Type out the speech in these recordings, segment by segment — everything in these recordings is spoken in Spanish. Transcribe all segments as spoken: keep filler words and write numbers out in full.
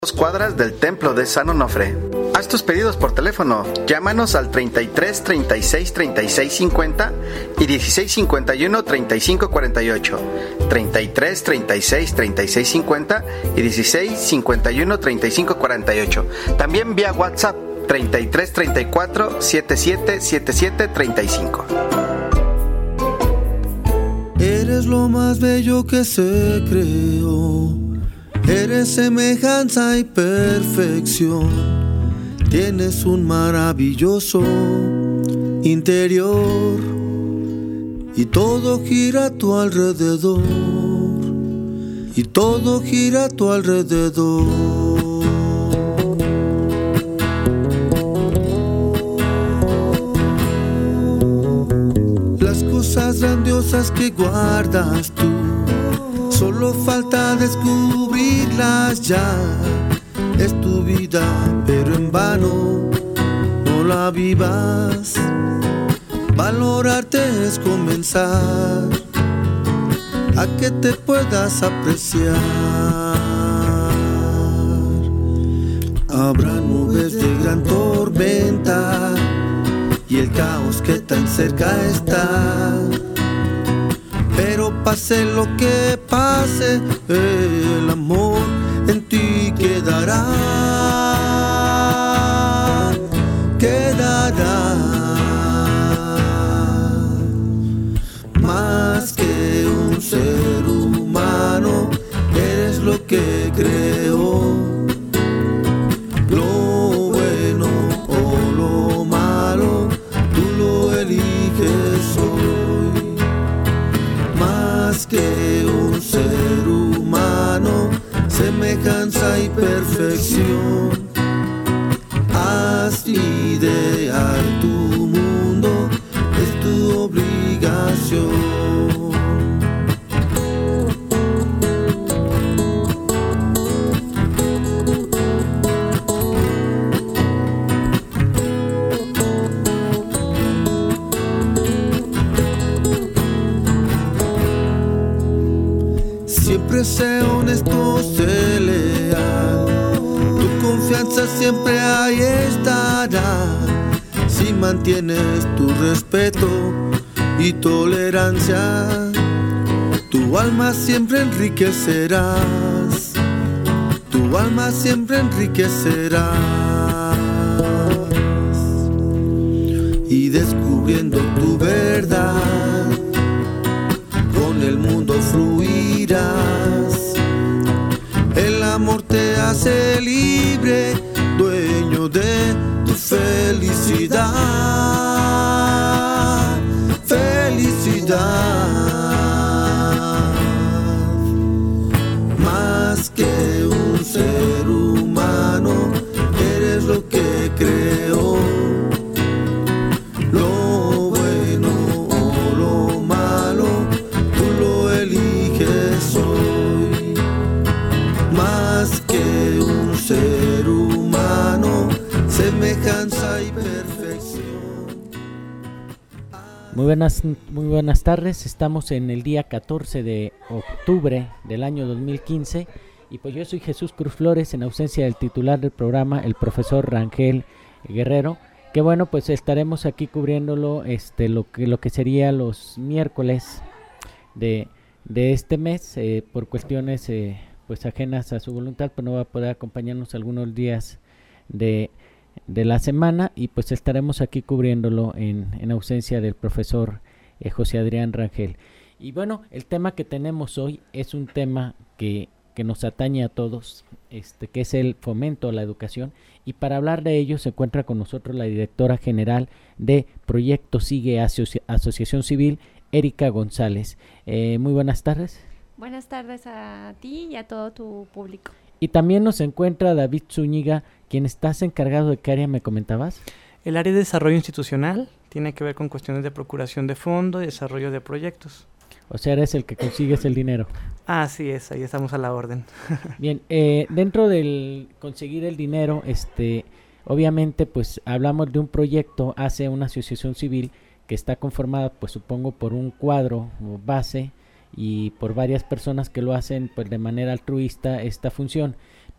dos cuadras del templo de San Onofre. Haz tus pedidos por teléfono. Llámanos al treinta y tres, treinta y seis, treinta y seis cincuenta y dieciséis cincuenta y uno, treinta y cinco cuarenta y ocho. treinta y tres, treinta y seis, treinta y seis cincuenta y dieciséis cincuenta y uno, treinta y cinco cuarenta y ocho. También vía WhatsApp treinta y tres, treinta y cuatro, setenta y siete, setenta y siete, treinta y cinco. Eres lo más bello que se creó. Eres semejanza y perfección. Tienes un maravilloso interior y todo gira a tu alrededor. Y todo gira a tu alrededor. Las cosas grandiosas que guardas tú, solo falta descubrirlas ya. Es tu vida, pero en vano no la vivas. Valorarte es comenzar a que te puedas apreciar. Habrá nubes de gran tormenta y el caos que tan cerca está. Pero pase lo que pase, el amor en ti quedará, quedará. Más que un ser humano, eres lo que creó. Lo bueno o lo malo, tú lo eliges hoy. Más que un ser humano, semejanza y perfección. Haz ideal tu mundo, es tu obligación. Siempre sé honesto, sé leal. Tu confianza siempre ahí estará. Si mantienes tu respeto y tolerancia, tu alma siempre enriquecerás. Tu alma siempre enriquecerás. Y descubriendo tu verdad, con el mundo fluirás. El amor te hace libre, dueño de tu felicidad. Felicidad. Más que un ser humano, eres lo que creó. Lo bueno o lo malo, tú lo eliges hoy. Más que un ser humano, semejanza y perfección. Muy buenas, muy buenas tardes, estamos en el día catorce de octubre del año dos mil quince y pues yo soy Jesús Cruz Flores en ausencia del titular del programa, el profesor Rangel Guerrero, que bueno, pues estaremos aquí cubriéndolo este lo que lo que sería los miércoles de, de este mes, eh, por cuestiones eh, pues ajenas a su voluntad, pues no va a poder acompañarnos algunos días de de la semana y pues estaremos aquí cubriéndolo en, en ausencia del profesor eh, José Adrián Rangel. Y bueno, el tema que tenemos hoy es un tema que, que nos atañe a todos, este, que es el fomento a la educación, y para hablar de ello se encuentra con nosotros la directora general de Proyecto Sigue Asoci- Asociación Civil, Erika González. Eh, muy buenas tardes. Buenas tardes a ti y a todo tu público. Y también nos encuentra David Zúñiga, quien estás encargado de qué área me comentabas. El área de desarrollo institucional tiene que ver con cuestiones de procuración de fondo y desarrollo de proyectos. O sea, eres el que consigues el dinero. Así es, ahí estamos a la orden. Bien, eh, dentro del conseguir el dinero, este, obviamente, pues hablamos de un proyecto, hace una asociación civil que está conformada, pues supongo, por un cuadro o base y por varias personas que lo hacen pues de manera altruista esta función.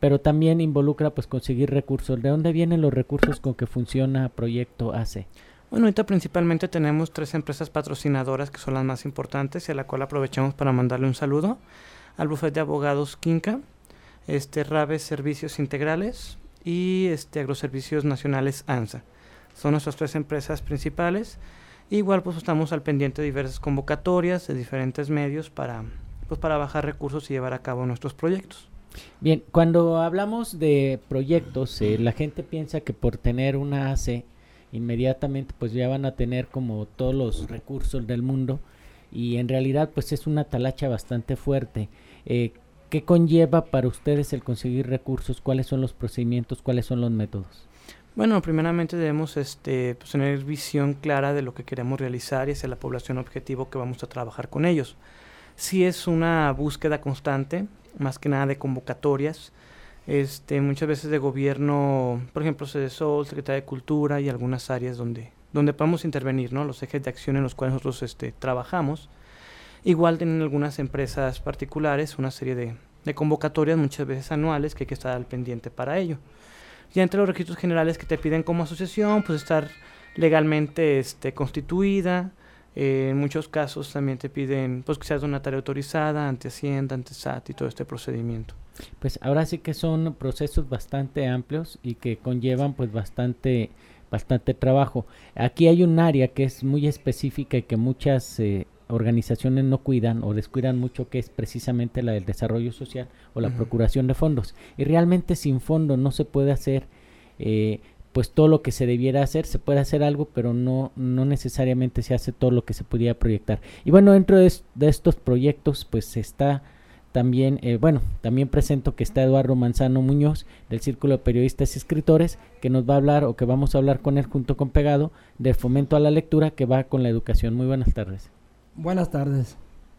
pero también involucra pues conseguir recursos. ¿De dónde vienen los recursos con que funciona Proyecto A C E? Bueno, ahorita principalmente tenemos tres empresas patrocinadoras que son las más importantes y a la cual aprovechamos para mandarle un saludo al bufete de abogados Quinca, este Raves Servicios Integrales y este Agroservicios Nacionales ANSA. Son nuestras tres empresas principales. Igual pues estamos al pendiente de diversas convocatorias de diferentes medios para, pues, para bajar recursos y llevar a cabo nuestros proyectos. Bien, cuando hablamos de proyectos, eh, la gente piensa que por tener una A C E, inmediatamente pues ya van a tener como todos los recursos del mundo, y en realidad pues es una talacha bastante fuerte. Eh, ¿Qué conlleva para ustedes el conseguir recursos? ¿Cuáles son los procedimientos? ¿Cuáles son los métodos? Bueno, primeramente debemos este, pues, tener visión clara de lo que queremos realizar y hacia la población objetivo que vamos a trabajar con ellos. Sí es una búsqueda constante, más que nada de convocatorias, este, muchas veces de gobierno, por ejemplo, Sedesol, Secretaría de Cultura y algunas áreas donde, donde podemos intervenir, ¿no? Los ejes de acción en los cuales nosotros este, trabajamos. Igual tienen algunas empresas particulares una serie de, de convocatorias, muchas veces anuales, que hay que estar al pendiente para ello. Ya entre los requisitos generales que te piden como asociación, pues estar legalmente este, constituida. Eh, en muchos casos también te piden pues que seas donataria autorizada ante Hacienda, ante S A T y todo este procedimiento. Pues ahora sí que son procesos bastante amplios y que conllevan pues bastante bastante trabajo. Aquí hay un área que es muy específica y que muchas eh, organizaciones no cuidan o descuidan mucho, que es precisamente la del desarrollo social o la uh-huh. procuración de fondos. Y realmente sin fondo no se puede hacer eh, pues todo lo que se debiera hacer. Se puede hacer algo, pero no, no necesariamente se hace todo lo que se pudiera proyectar. Y bueno, dentro de, de estos proyectos pues está también, eh, bueno, también presento que está Eduardo Manzano Muñoz del Círculo de Periodistas y Escritores, que nos va a hablar o que vamos a hablar con él junto con Pegado de fomento a la lectura, que va con la educación. Muy buenas tardes. Buenas tardes.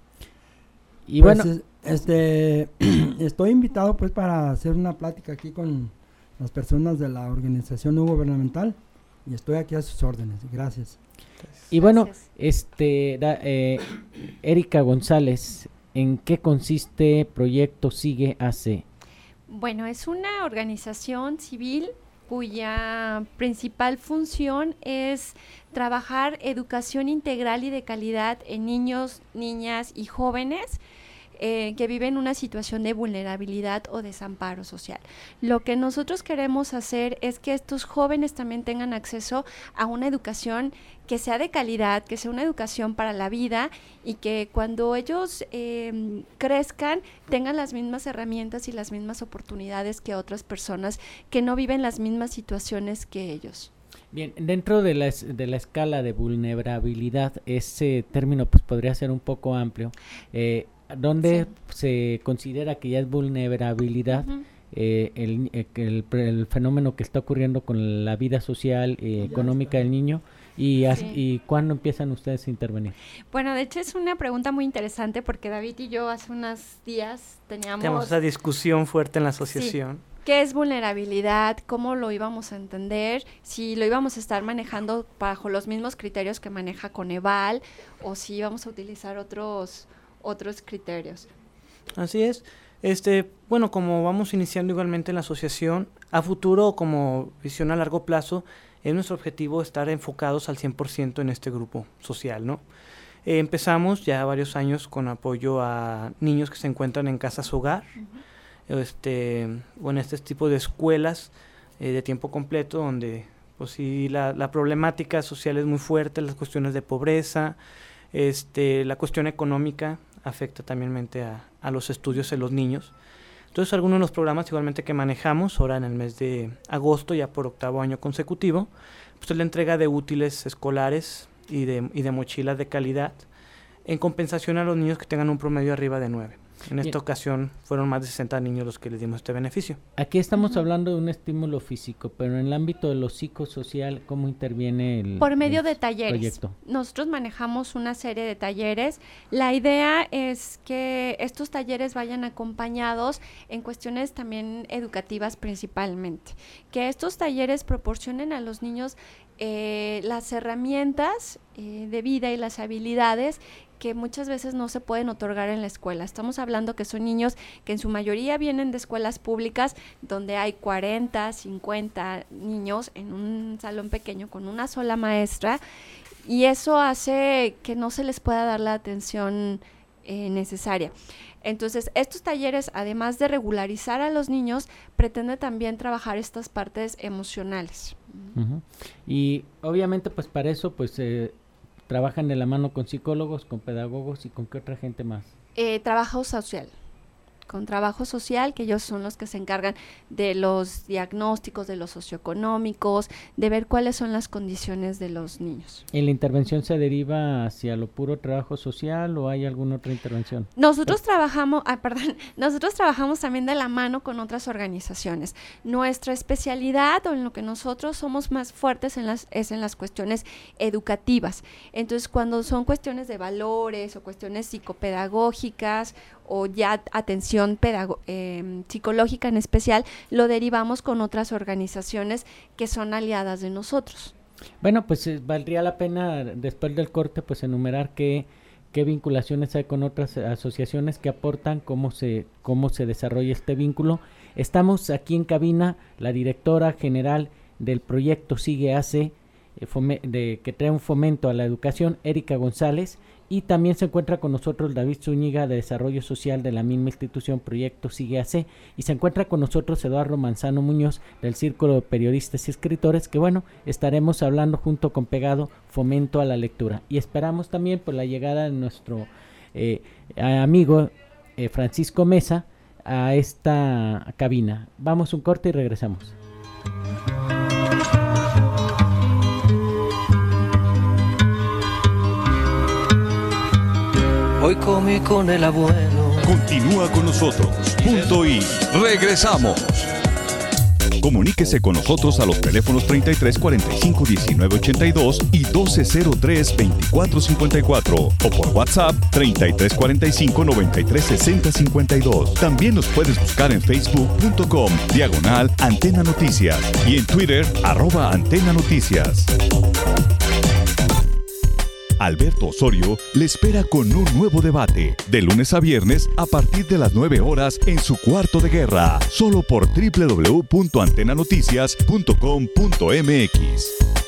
Y pues bueno, este estoy invitado pues para hacer una plática aquí con las personas de la organización no gubernamental y estoy aquí a sus órdenes. Gracias. Y bueno, este da, eh, Erika González, ¿en qué consiste Proyecto Sigue A C E? Bueno, es una organización civil cuya principal función es trabajar educación integral y de calidad en niños, niñas y jóvenes eh, que viven una situación de vulnerabilidad o desamparo social. Lo que nosotros queremos hacer es que estos jóvenes también tengan acceso a una educación que sea de calidad, que sea una educación para la vida y que cuando ellos eh, crezcan tengan las mismas herramientas y las mismas oportunidades que otras personas que no viven las mismas situaciones que ellos. Bien, dentro de la, de la escala de vulnerabilidad, ese término pues podría ser un poco amplio. Eh, ¿Dónde sí. se considera que ya es vulnerabilidad? Uh-huh. Eh, el, el, el fenómeno que está ocurriendo con la vida social y eh, económica del niño. ¿Y, sí. ¿Y cuándo empiezan ustedes a intervenir? Bueno, de hecho es una pregunta muy interesante porque David y yo hace unos días teníamos... Teníamos esa discusión fuerte en la asociación. Sí. ¿Qué es vulnerabilidad? ¿Cómo lo íbamos a entender? Si lo íbamos a estar manejando bajo los mismos criterios que maneja Coneval o si íbamos a utilizar otros, otros criterios. Así es. Este, bueno, como vamos iniciando igualmente en la asociación, a futuro como visión a largo plazo, es nuestro objetivo estar enfocados al cien por ciento en este grupo social, ¿no? Eh, empezamos ya varios años con apoyo a niños que se encuentran en casas hogar, uh-huh. este, o en este tipo de escuelas eh, de tiempo completo, donde pues sí la, la problemática social es muy fuerte, las cuestiones de pobreza, este, la cuestión económica afecta también a, a los estudios de los niños. Entonces, algunos de los programas igualmente que manejamos ahora en el mes de agosto, ya por octavo año consecutivo, pues es la entrega de útiles escolares y de, y de mochilas de calidad en compensación a los niños que tengan un promedio arriba de nueve. En esta Bien. ocasión fueron más de sesenta niños los que les dimos este beneficio. Aquí estamos uh-huh. hablando de un estímulo físico, pero en el ámbito de lo psicosocial, ¿cómo interviene el Por medio el de talleres. Proyecto? Nosotros manejamos una serie de talleres. La idea es que estos talleres vayan acompañados en cuestiones también educativas principalmente. Que estos talleres proporcionen a los niños eh, las herramientas eh, de vida y las habilidades que muchas veces no se pueden otorgar en la escuela. Estamos hablando que son niños que en su mayoría vienen de escuelas públicas donde hay cuarenta, cincuenta niños en un salón pequeño con una sola maestra, y eso hace que no se les pueda dar la atención eh, necesaria. Entonces, estos talleres, además de regularizar a los niños, pretende también trabajar estas partes emocionales. Uh-huh. Y obviamente, pues para eso, pues eh, trabajan de la mano con psicólogos, con pedagogos y con qué otra gente más. Eh, trabajo social. Con trabajo social, que ellos son los que se encargan de los diagnósticos, de los socioeconómicos, de ver cuáles son las condiciones de los niños. ¿Y la intervención se deriva hacia lo puro trabajo social o hay alguna otra intervención? Nosotros pues, trabajamos, ah, perdón, nosotros trabajamos también de la mano con otras organizaciones. Nuestra especialidad, o en lo que nosotros somos más fuertes en las, es en las cuestiones educativas. Entonces, cuando son cuestiones de valores o cuestiones psicopedagógicas o ya atención pedago- eh, psicológica en especial, lo derivamos con otras organizaciones que son aliadas de nosotros. Bueno, pues eh, valdría la pena después del corte pues enumerar qué, qué vinculaciones hay con otras asociaciones que aportan, cómo se, cómo se desarrolla este vínculo. Estamos aquí en cabina, la directora general del proyecto Sigue Hace, eh, fome- de, que trae un fomento a la educación, Erika González. Y también se encuentra con nosotros David Zúñiga, de Desarrollo Social de la misma institución, Proyecto Sigue Hace, y se encuentra con nosotros Eduardo Manzano Muñoz, del Círculo de Periodistas y Escritores, que bueno, estaremos hablando junto con Pegado, Fomento a la Lectura. Y esperamos también por la llegada de nuestro eh, amigo eh, Francisco Mesa a esta cabina. Vamos un corte y regresamos. Hoy comí con el abuelo. Continúa con nosotros. Punto y regresamos. Comuníquese con nosotros a los teléfonos treinta y tres cuarenta y cinco diecinueve ochenta y dos y doce cero tres veinticuatro cincuenta y cuatro o por WhatsApp treinta y tres cuarenta y cinco noventa y tres sesenta cincuenta y dos. También nos puedes buscar en facebook punto com diagonal Antena Noticias y en Twitter arroba Antena Noticias. Alberto Osorio le espera con un nuevo debate, de lunes a viernes a partir de las nueve horas en su cuarto de guerra, solo por doble u doble u doble u punto antena noticias punto com punto m x.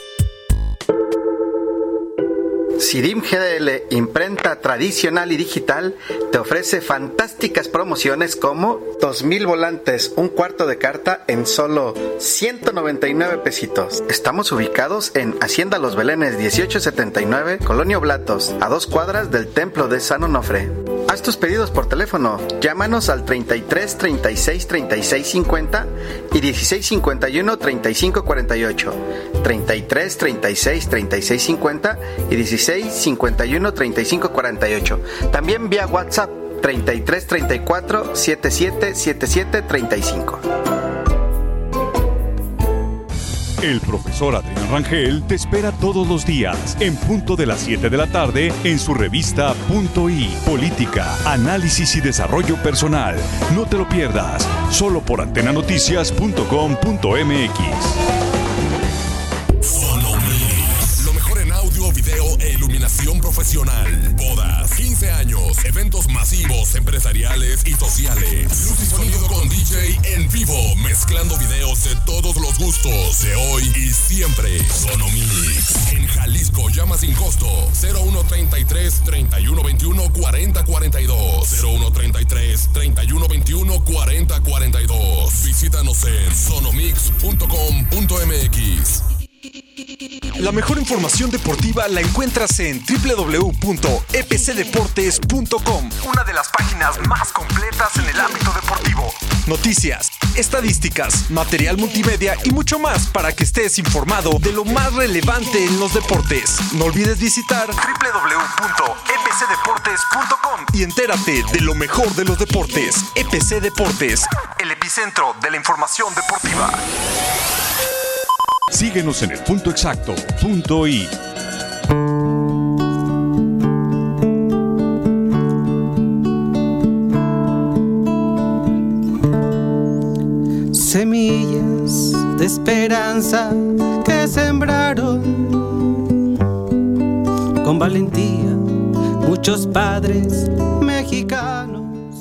Sidim G D L, imprenta tradicional y digital, te ofrece fantásticas promociones como dos mil volantes, un cuarto de carta en solo ciento noventa y nueve pesitos. Estamos ubicados en Hacienda Los Belenes dieciocho setenta y nueve, Colonia Oblatos, a dos cuadras del Templo de San Onofre. Haz tus pedidos por teléfono, llámanos al treinta y tres treinta y seis treinta y seis cincuenta y dieciséis cincuenta y uno treinta y cinco cuarenta y ocho, treinta y tres treinta y seis treinta y seis cincuenta y dieciséis cincuenta y uno treinta y cinco cuarenta y ocho. También vía WhatsApp treinta y tres treinta y cuatro setenta y siete setenta y siete treinta y cinco. El profesor Adrián Rangel te espera todos los días, en punto de las siete de la tarde, en su revista Punto I, Política, Análisis y Desarrollo Personal. No te lo pierdas, solo por antena noticias punto com punto m x. Sonomix, lo mejor en audio, video e iluminación profesional. Bodas, quince años, eventos masivos, empresariales y sociales. Luz y sonido con D J en vivo, mezclando videos de todos los gustos, de hoy y siempre. Sonomix, en Jalisco, llama sin costo. cero uno treinta y tres treinta y uno veintiuno cuarenta cuarenta y dos. cero uno treinta y tres treinta y uno veintiuno cuarenta cuarenta y dos. Visítanos en sonomix punto com punto m x. La mejor información deportiva la encuentras en doble u doble u doble u punto e p c deportes punto com, una de las páginas más completas en el ámbito deportivo. Noticias, estadísticas, material multimedia y mucho más para que estés informado de lo más relevante en los deportes. No olvides visitar doble u doble u doble u punto e p c deportes punto com y entérate de lo mejor de los deportes. E P C Deportes, el epicentro de la información deportiva. Síguenos en el punto exacto, punto I. Semillas de esperanza que sembraron con valentía muchos padres mexicanos.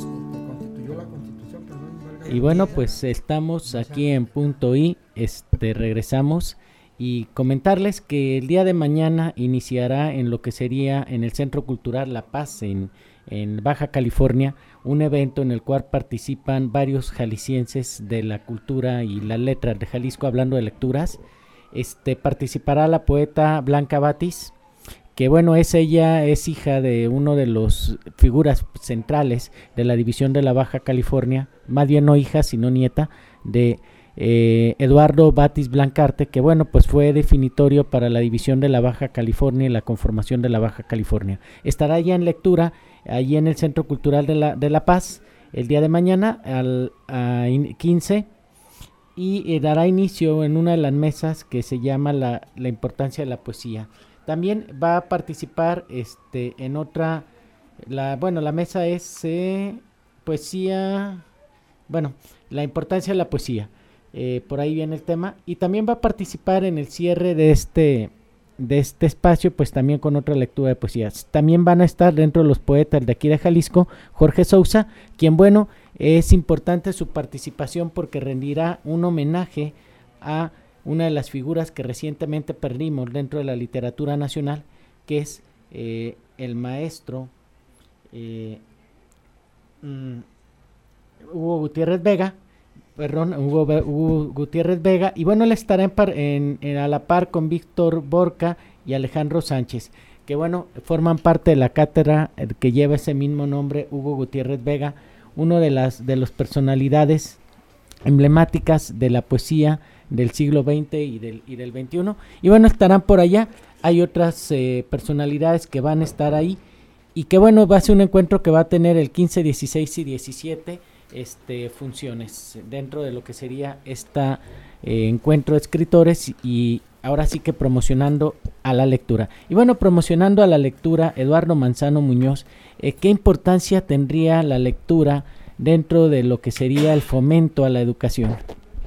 Y bueno, pues estamos aquí en Punto I, este, regresamos y comentarles que el día de mañana iniciará en lo que sería en el Centro Cultural La Paz en, en Baja California, un evento en el cual participan varios jaliscienses de la cultura y las letras de Jalisco, hablando de lecturas. Este, participará la poeta Blanca Batis, que bueno, es ella, es hija de uno de los figuras centrales de la división de la Baja California, más bien no hija, sino nieta, de eh, Eduardo Batis Blancarte, que bueno, pues fue definitorio para la división de la Baja California y la conformación de la Baja California. Estará ya en lectura, allí en el Centro Cultural de la, de la Paz, el día de mañana, al a quince, y eh, dará inicio en una de las mesas que se llama la, la importancia de la poesía. También va a participar este en otra, la bueno, la mesa es eh, poesía, bueno, la importancia de la poesía, eh, por ahí viene el tema, y también va a participar en el cierre de este, de este espacio, pues también con otra lectura de poesías. También van a estar dentro de los poetas de aquí de Jalisco, Jorge Sousa, quien bueno, es importante su participación porque rendirá un homenaje a una de las figuras que recientemente perdimos dentro de la literatura nacional, que es eh, el maestro eh, um, Hugo Gutiérrez Vega, perdón, Hugo, Hugo Gutiérrez Vega, y bueno, él estará en par, en, en, a la par con Víctor Borca y Alejandro Sánchez, que bueno, forman parte de la cátedra que lleva ese mismo nombre, Hugo Gutiérrez Vega, uno de las de las personalidades emblemáticas de la poesía del siglo veinte y del, y del veintiuno, y bueno, estarán por allá. Hay otras eh, personalidades que van a estar ahí, y que bueno, va a ser un encuentro que va a tener el quince, dieciséis y diecisiete este, funciones dentro de lo que sería este eh, encuentro de escritores, y ahora sí que promocionando a la lectura. Y bueno, promocionando a la lectura, Eduardo Manzano Muñoz, eh, ¿qué importancia tendría la lectura dentro de lo que sería el fomento a la educación?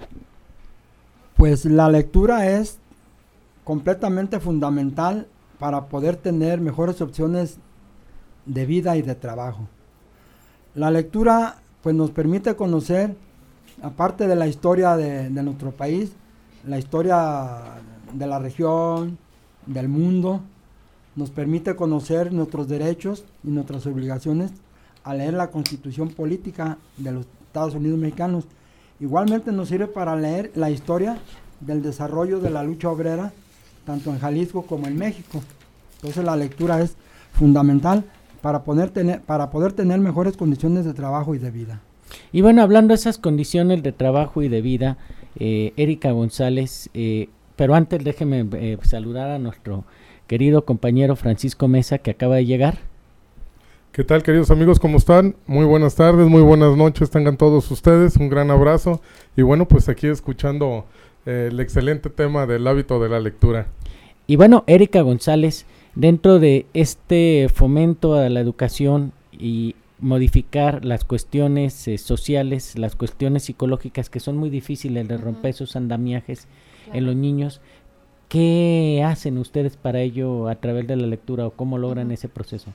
Pues la lectura es completamente fundamental para poder tener mejores opciones de vida y de trabajo. La lectura pues nos permite conocer, aparte de la historia de, de nuestro país, la historia de la región, del mundo, nos permite conocer nuestros derechos y nuestras obligaciones al leer la Constitución Política de los Estados Unidos Mexicanos. Igualmente nos sirve para leer la historia del desarrollo de la lucha obrera, tanto en Jalisco como en México. Entonces la lectura es fundamental para poder tener, para poder tener mejores condiciones de trabajo y de vida. Y bueno, hablando de esas condiciones de trabajo y de vida, eh, Erika González, eh, pero antes déjeme eh, saludar a nuestro querido compañero Francisco Mesa, que acaba de llegar. ¿Qué tal, queridos amigos? ¿Cómo están? Muy buenas tardes, muy buenas noches, tengan todos ustedes, un gran abrazo. Y bueno, pues aquí escuchando eh, el excelente tema del hábito de la lectura. Y bueno, Erika González, dentro de este fomento a la educación y modificar las cuestiones eh, sociales, las cuestiones psicológicas que son muy difíciles de romper, uh-huh. esos andamiajes claro. en los niños, ¿qué hacen ustedes para ello a través de la lectura o cómo logran uh-huh. ese proceso?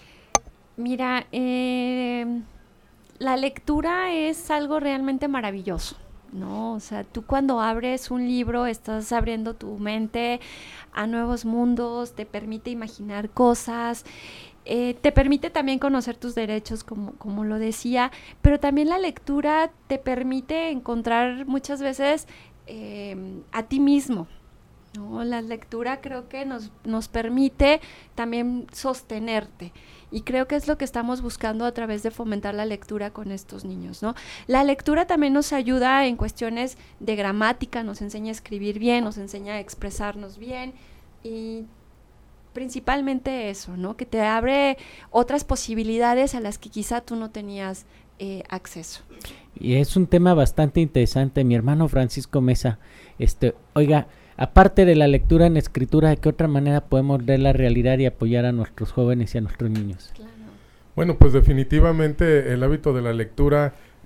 Mira, eh, la lectura es algo realmente maravilloso, ¿no? O sea, tú cuando abres un libro estás abriendo tu mente a nuevos mundos, te permite imaginar cosas, eh, te permite también conocer tus derechos, como, como lo decía, pero también la lectura te permite encontrar muchas veces eh, a ti mismo, ¿no? La lectura creo que nos, nos permite también sostenerte. Y creo que es lo que estamos buscando a través de fomentar la lectura con estos niños, ¿no? La lectura también nos ayuda en cuestiones de gramática, nos enseña a escribir bien, nos enseña a expresarnos bien y principalmente eso, ¿no? Que te abre otras posibilidades a las que quizá tú no tenías eh, acceso. Y es un tema bastante interesante, mi hermano Francisco Mesa. Este, oiga, aparte de la lectura en escritura, ¿de qué otra manera podemos ver la realidad y apoyar a nuestros jóvenes y a nuestros niños? Claro. Bueno, pues definitivamente el hábito de la lectura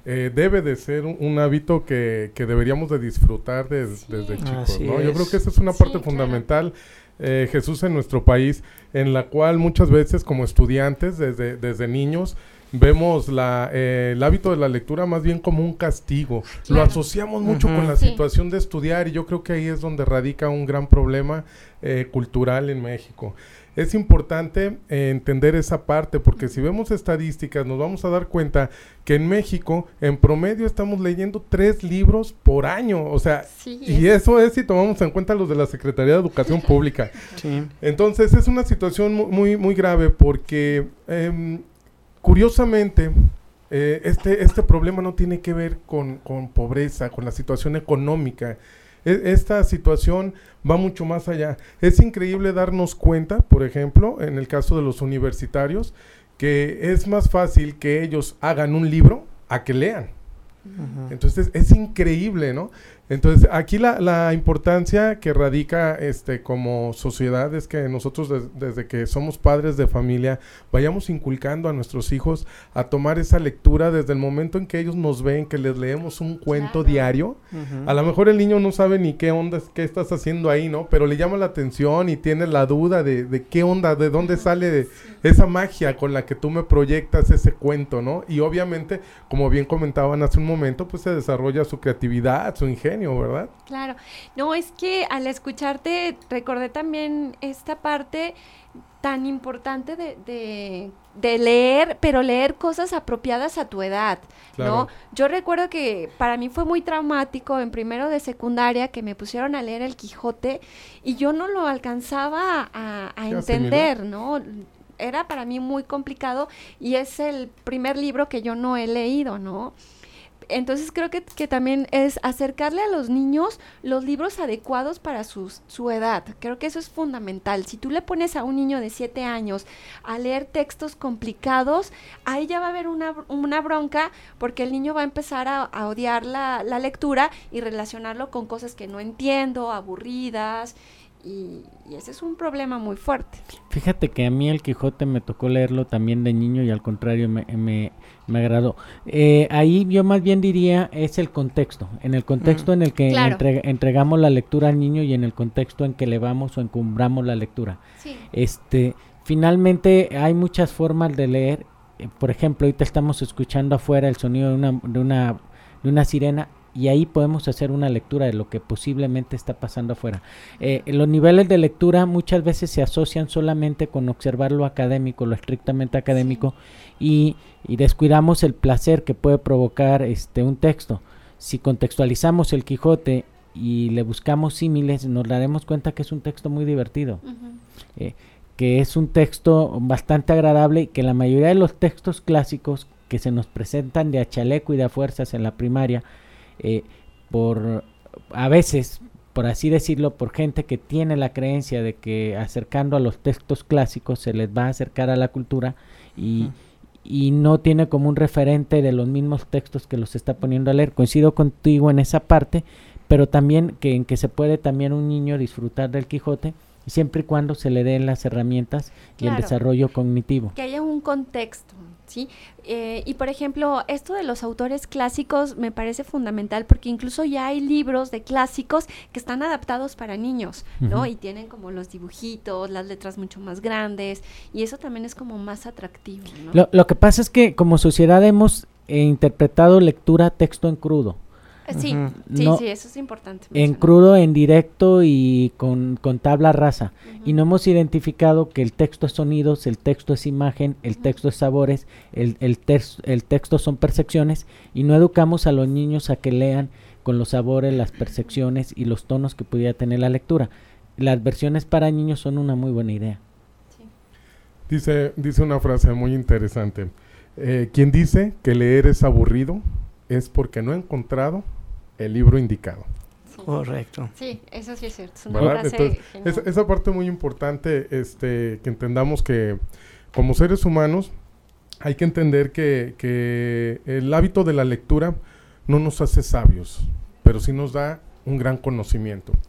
eh, debe de ser un, un hábito que, que deberíamos de disfrutar des, sí. desde chicos, Así ¿no? es. Yo creo que esa es una parte Sí, fundamental, eh, Jesús, en nuestro país, en la cual muchas veces como estudiantes, desde, desde niños, vemos la, eh, el hábito de la lectura más bien como un castigo. Claro. Lo asociamos mucho uh-huh. con la sí. situación de estudiar, y yo creo que ahí es donde radica un gran problema eh, cultural en México. Es importante eh, entender esa parte, porque si vemos estadísticas nos vamos a dar cuenta que en México en promedio estamos leyendo tres libros por año, o sea, sí, y es. eso es si tomamos en cuenta los de la Secretaría de Educación Pública. Sí. Entonces es una situación muy, muy grave, porque eh, curiosamente eh, este, este problema no tiene que ver con, con pobreza, con la situación económica. Esta situación va mucho más allá. Es increíble darnos cuenta, por ejemplo, en el caso de los universitarios, que es más fácil que ellos hagan un libro a que lean. Uh-huh. Entonces es increíble, ¿no? Entonces aquí la, la importancia que radica este como sociedad es que nosotros des, desde que somos padres de familia vayamos inculcando a nuestros hijos a tomar esa lectura desde el momento en que ellos nos ven, que les leemos un cuento claro. diario. Uh-huh. A lo mejor el niño no sabe ni qué onda, qué estás haciendo ahí, ¿no? Pero le llama la atención y tiene la duda de, de qué onda, de dónde sale sí. esa magia con la que tú me proyectas ese cuento, ¿no? Y obviamente, como bien comentaban hace un momento, pues se desarrolla su creatividad, su ingenio, ¿verdad? Claro. No, es que al escucharte recordé también esta parte tan importante de, de, de leer, pero leer cosas apropiadas a tu edad, claro. ¿no? Yo recuerdo que para mí fue muy traumático en primero de secundaria que me pusieron a leer El Quijote y yo no lo alcanzaba a, a entender, ¿no? Era para mí muy complicado y es el primer libro que yo no he leído, ¿no? Entonces creo que, que también es acercarle a los niños los libros adecuados para sus, su edad. Creo que eso es fundamental. Si tú le pones a un niño de siete años a leer textos complicados, ahí ya va a haber una, una bronca porque el niño va a empezar a, a odiar la, la lectura y relacionarlo con cosas que no entiendo, aburridas. Y, y ese es un problema muy fuerte. Fíjate que a mí El Quijote me tocó leerlo también de niño y al contrario me, me, me agradó. Eh, ahí yo más bien diría es el contexto, en el contexto mm. en el que claro. entre, entregamos la lectura al niño y en el contexto en que elevamos o encumbramos la lectura. Sí. Este, finalmente hay muchas formas de leer. Eh, por ejemplo, ahorita estamos escuchando afuera el sonido de una, de una, de una sirena. Y ahí podemos hacer una lectura de lo que posiblemente está pasando afuera. Eh, los niveles de lectura muchas veces se asocian solamente con observar lo académico, lo estrictamente académico, sí. y, y descuidamos el placer que puede provocar este un texto. Si contextualizamos El Quijote y le buscamos símiles, nos daremos cuenta que es un texto muy divertido, uh-huh. eh, que es un texto bastante agradable y que la mayoría de los textos clásicos que se nos presentan de a chaleco y de a fuerzas en la primaria, Eh, por a veces, por así decirlo, por gente que tiene la creencia de que acercando a los textos clásicos se les va a acercar a la cultura y, uh-huh. y no tiene como un referente de los mismos textos que los está poniendo a leer. Coincido contigo en esa parte, pero también que en que se puede también un niño disfrutar del Quijote siempre y cuando se le den las herramientas y claro. el desarrollo cognitivo. Que haya un contexto, ¿sí? Eh, y por ejemplo, esto de los autores clásicos me parece fundamental porque incluso ya hay libros de clásicos que están adaptados para niños, ¿no? Uh-huh. Y tienen como los dibujitos, las letras mucho más grandes y eso también es como más atractivo, ¿no? Lo, lo que pasa es que como sociedad hemos eh, interpretado lectura texto en crudo. Sí, uh-huh. sí, no, sí, eso es importante. En crudo, en directo y con, con tabla rasa. Uh-huh. Y no hemos identificado que el texto es sonidos, el texto es imagen, el uh-huh. texto es sabores, el, el, tex, el texto son percepciones y no educamos a los niños a que lean con los sabores, las percepciones y los tonos que pudiera tener la lectura. Las versiones para niños son una muy buena idea. Sí. Dice, dice una frase muy interesante. Eh, quien dice que leer es aburrido es porque no ha encontrado el libro indicado. Sí. Correcto. Sí, eso sí es cierto. Es una Entonces, esa, esa parte muy importante, este, que entendamos que como seres humanos hay que entender que, que el hábito de la lectura no nos hace sabios, pero sí nos da un gran conocimiento.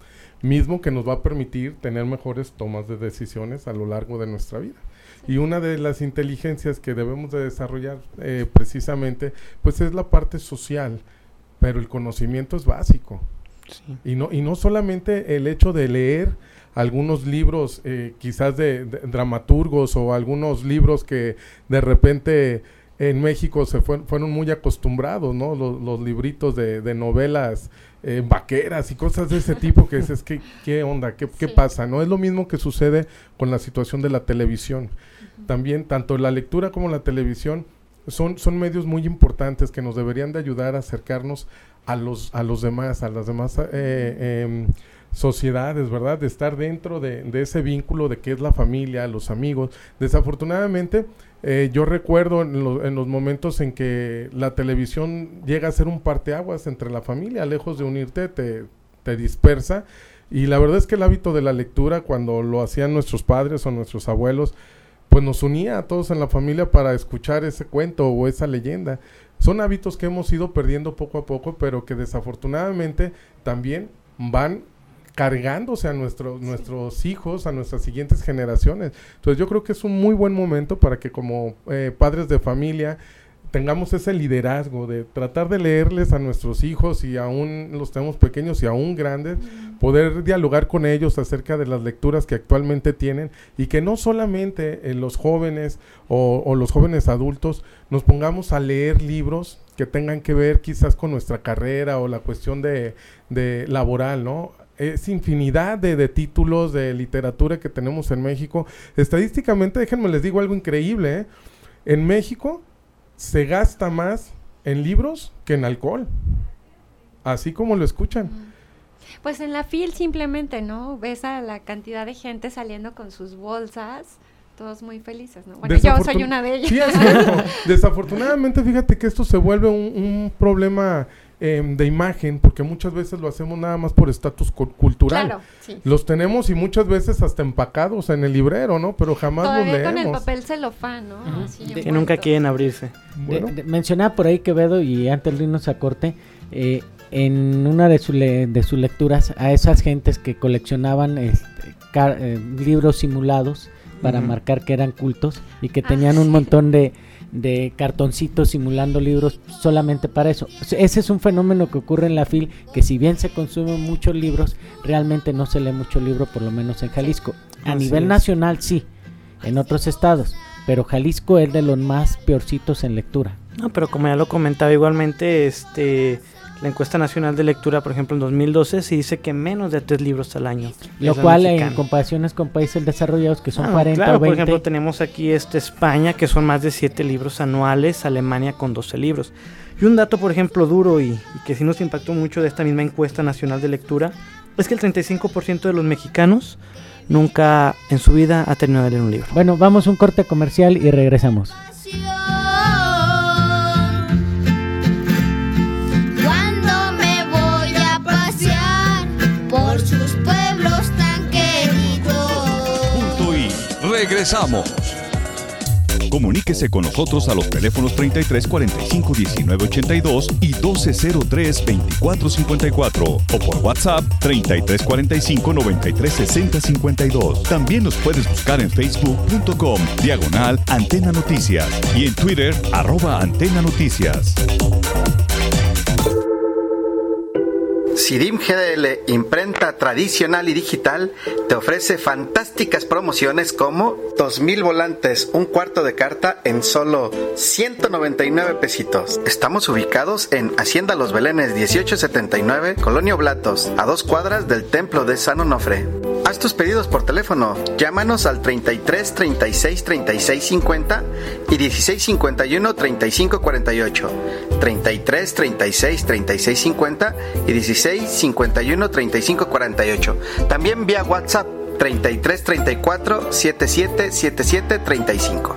mismo que nos va a permitir tener mejores tomas de decisiones a lo largo de nuestra vida. Y una de las inteligencias que debemos de desarrollar eh, precisamente, pues es la parte social, pero el conocimiento es básico. Sí. Y no y no solamente el hecho de leer algunos libros eh, quizás de, de dramaturgos o algunos libros que de repente en México se fue, fueron muy acostumbrados, ¿no? Los, los libritos de, de novelas eh, vaqueras y cosas de ese tipo que dices, ¿qué, qué onda? ¿Qué, qué sí. pasa? ¿No? Es lo mismo que sucede con la situación de la televisión. Uh-huh. También, tanto la lectura como la televisión son, son medios muy importantes que nos deberían de ayudar a acercarnos a los, a los demás, a las demás eh, eh, sociedades, ¿verdad? De estar dentro de, de ese vínculo de qué es la familia, los amigos. Desafortunadamente, eh, yo recuerdo en, lo, en los momentos en que la televisión llega a ser un parteaguas entre la familia, lejos de unirte, te, te dispersa. Y la verdad es que el hábito de la lectura, cuando lo hacían nuestros padres o nuestros abuelos, pues nos unía a todos en la familia para escuchar ese cuento o esa leyenda. Son hábitos que hemos ido perdiendo poco a poco, pero que desafortunadamente también van cargándose a nuestros sí. nuestros hijos, a nuestras siguientes generaciones. Entonces yo creo que es un muy buen momento para que como eh, padres de familia tengamos ese liderazgo de tratar de leerles a nuestros hijos, y aún los tenemos pequeños y aún grandes, mm. poder dialogar con ellos acerca de las lecturas que actualmente tienen, y que no solamente eh, los jóvenes o, o los jóvenes adultos nos pongamos a leer libros que tengan que ver quizás con nuestra carrera o la cuestión de, de laboral, ¿no? Es infinidad de, de títulos de literatura que tenemos en México. Estadísticamente, déjenme les digo algo increíble, ¿eh? En México se gasta más en libros que en alcohol, así como lo escuchan. Pues en la F I L simplemente, ¿no? Ves a la cantidad de gente saliendo con sus bolsas, todos muy felices, ¿no? Bueno, yo soy una de ellas. Sí, es cierto. Desafortunadamente, fíjate que esto se vuelve un, un problema eh, de imagen, porque muchas veces lo hacemos nada más por estatus cu- cultural. Claro, sí. Los tenemos y muchas veces hasta empacados en el librero, ¿no? Pero jamás todavía los leemos. Con el papel celofán, ¿no? Uh-huh. Así de, que nunca quieren abrirse. Bueno. De, de, mencionaba por ahí Quevedo, y antes de irnos a corte, eh, en una de, su le, de sus lecturas, a esas gentes que coleccionaban este, car, eh, libros simulados para uh-huh. marcar que eran cultos, y que tenían ah, un sí. montón de, de cartoncitos simulando libros solamente para eso. Ese es un fenómeno que ocurre en la F I L, que si bien se consumen muchos libros, realmente no se lee mucho libro, por lo menos en Jalisco. A Así nivel es. nacional sí, en otros estados, pero Jalisco es de los más peorcitos en lectura. No, pero como ya lo comentaba igualmente, este... la encuesta nacional de lectura, por ejemplo, en dos mil doce se dice que menos de tres libros al año. Lo cual mexicano. En comparaciones con países desarrollados que son ah, cuarenta claro, o veinte. Por ejemplo, tenemos aquí este España, que son más de siete libros anuales, Alemania con doce libros. Y un dato, por ejemplo, duro y, y que sí nos impactó mucho de esta misma encuesta nacional de lectura, es que el treinta y cinco por ciento de los mexicanos nunca en su vida ha terminado de leer un libro. Bueno, vamos a un corte comercial y regresamos. Por sus pueblos tan queridos. Punto y regresamos. Comuníquese con nosotros a los teléfonos treinta y tres cuarenta y cinco diecinueve ochenta y dos y doce cero tres veinticuatro cincuenta y cuatro, o por WhatsApp treinta y tres cuarenta y cinco noventa y tres sesenta cincuenta y dos. También nos puedes buscar en facebook punto com diagonal Antena Noticias y en Twitter arroba Antena Noticias. Sidim G D L, imprenta tradicional y digital, te ofrece fantásticas promociones como dos mil volantes, un cuarto de carta en solo ciento noventa y nueve pesitos. Estamos ubicados en Hacienda Los Belenes dieciocho setenta y nueve, Colonia Oblatos, a dos cuadras del Templo de San Onofre. Haz tus pedidos por teléfono, llámanos al treinta y tres treinta y seis treinta y seis cincuenta y dieciséis cincuenta y uno treinta y cinco cuarenta y ocho, treinta y tres treinta y seis treinta y seis cincuenta y dieciséis cincuenta y uno treinta y cinco cuarenta y ocho. También vía WhatsApp treinta y tres treinta y cuatro setenta y siete setenta y siete treinta y cinco.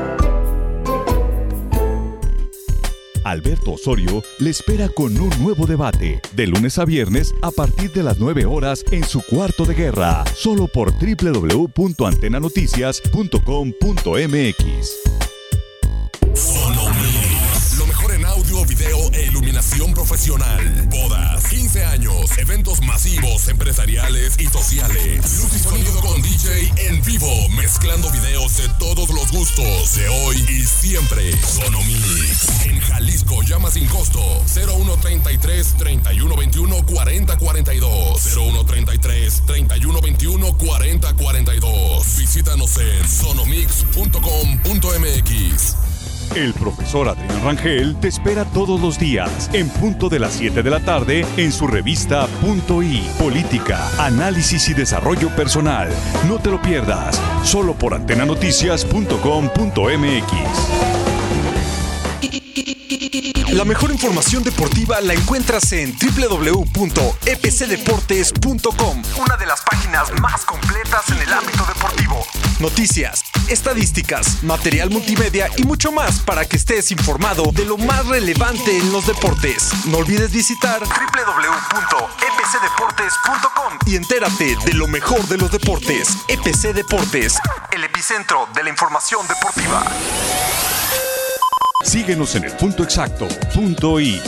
Alberto Osorio le espera con un nuevo debate, de lunes a viernes a partir de las nueve horas en su cuarto de guerra, solo por doble u doble u doble u punto antena noticias punto com punto m x. Sonomix, lo mejor en audio, video e iluminación profesional. Bodas, quince años, eventos masivos, empresariales y sociales. Luz y sonido con D J en vivo, mezclando videos de todos los gustos, de hoy y siempre. Sonomix. En Jalisco, llama sin costo. cero uno treinta y tres, treinta y uno veintiuno, cuarenta cuarenta y dos. cero uno treinta y tres, treinta y uno veintiuno, cuarenta cuarenta y dos. Visítanos en sonomix punto com punto m x. El profesor Adrián Rangel te espera todos los días en punto de las siete de la tarde en su revista Punto I, Política, Análisis y Desarrollo Personal. No te lo pierdas, solo por antena noticias punto com punto m x. La mejor información deportiva la encuentras en doble u doble u doble u punto e p c deportes punto com, una de las páginas más completas en el ámbito deportivo. Noticias, estadísticas, material multimedia y mucho más para que estés informado de lo más relevante en los deportes. No olvides visitar doble u doble u doble u punto e p c deportes punto com y entérate de lo mejor de los deportes. E P C Deportes, el epicentro de la información deportiva. Síguenos en el punto exacto, punto I.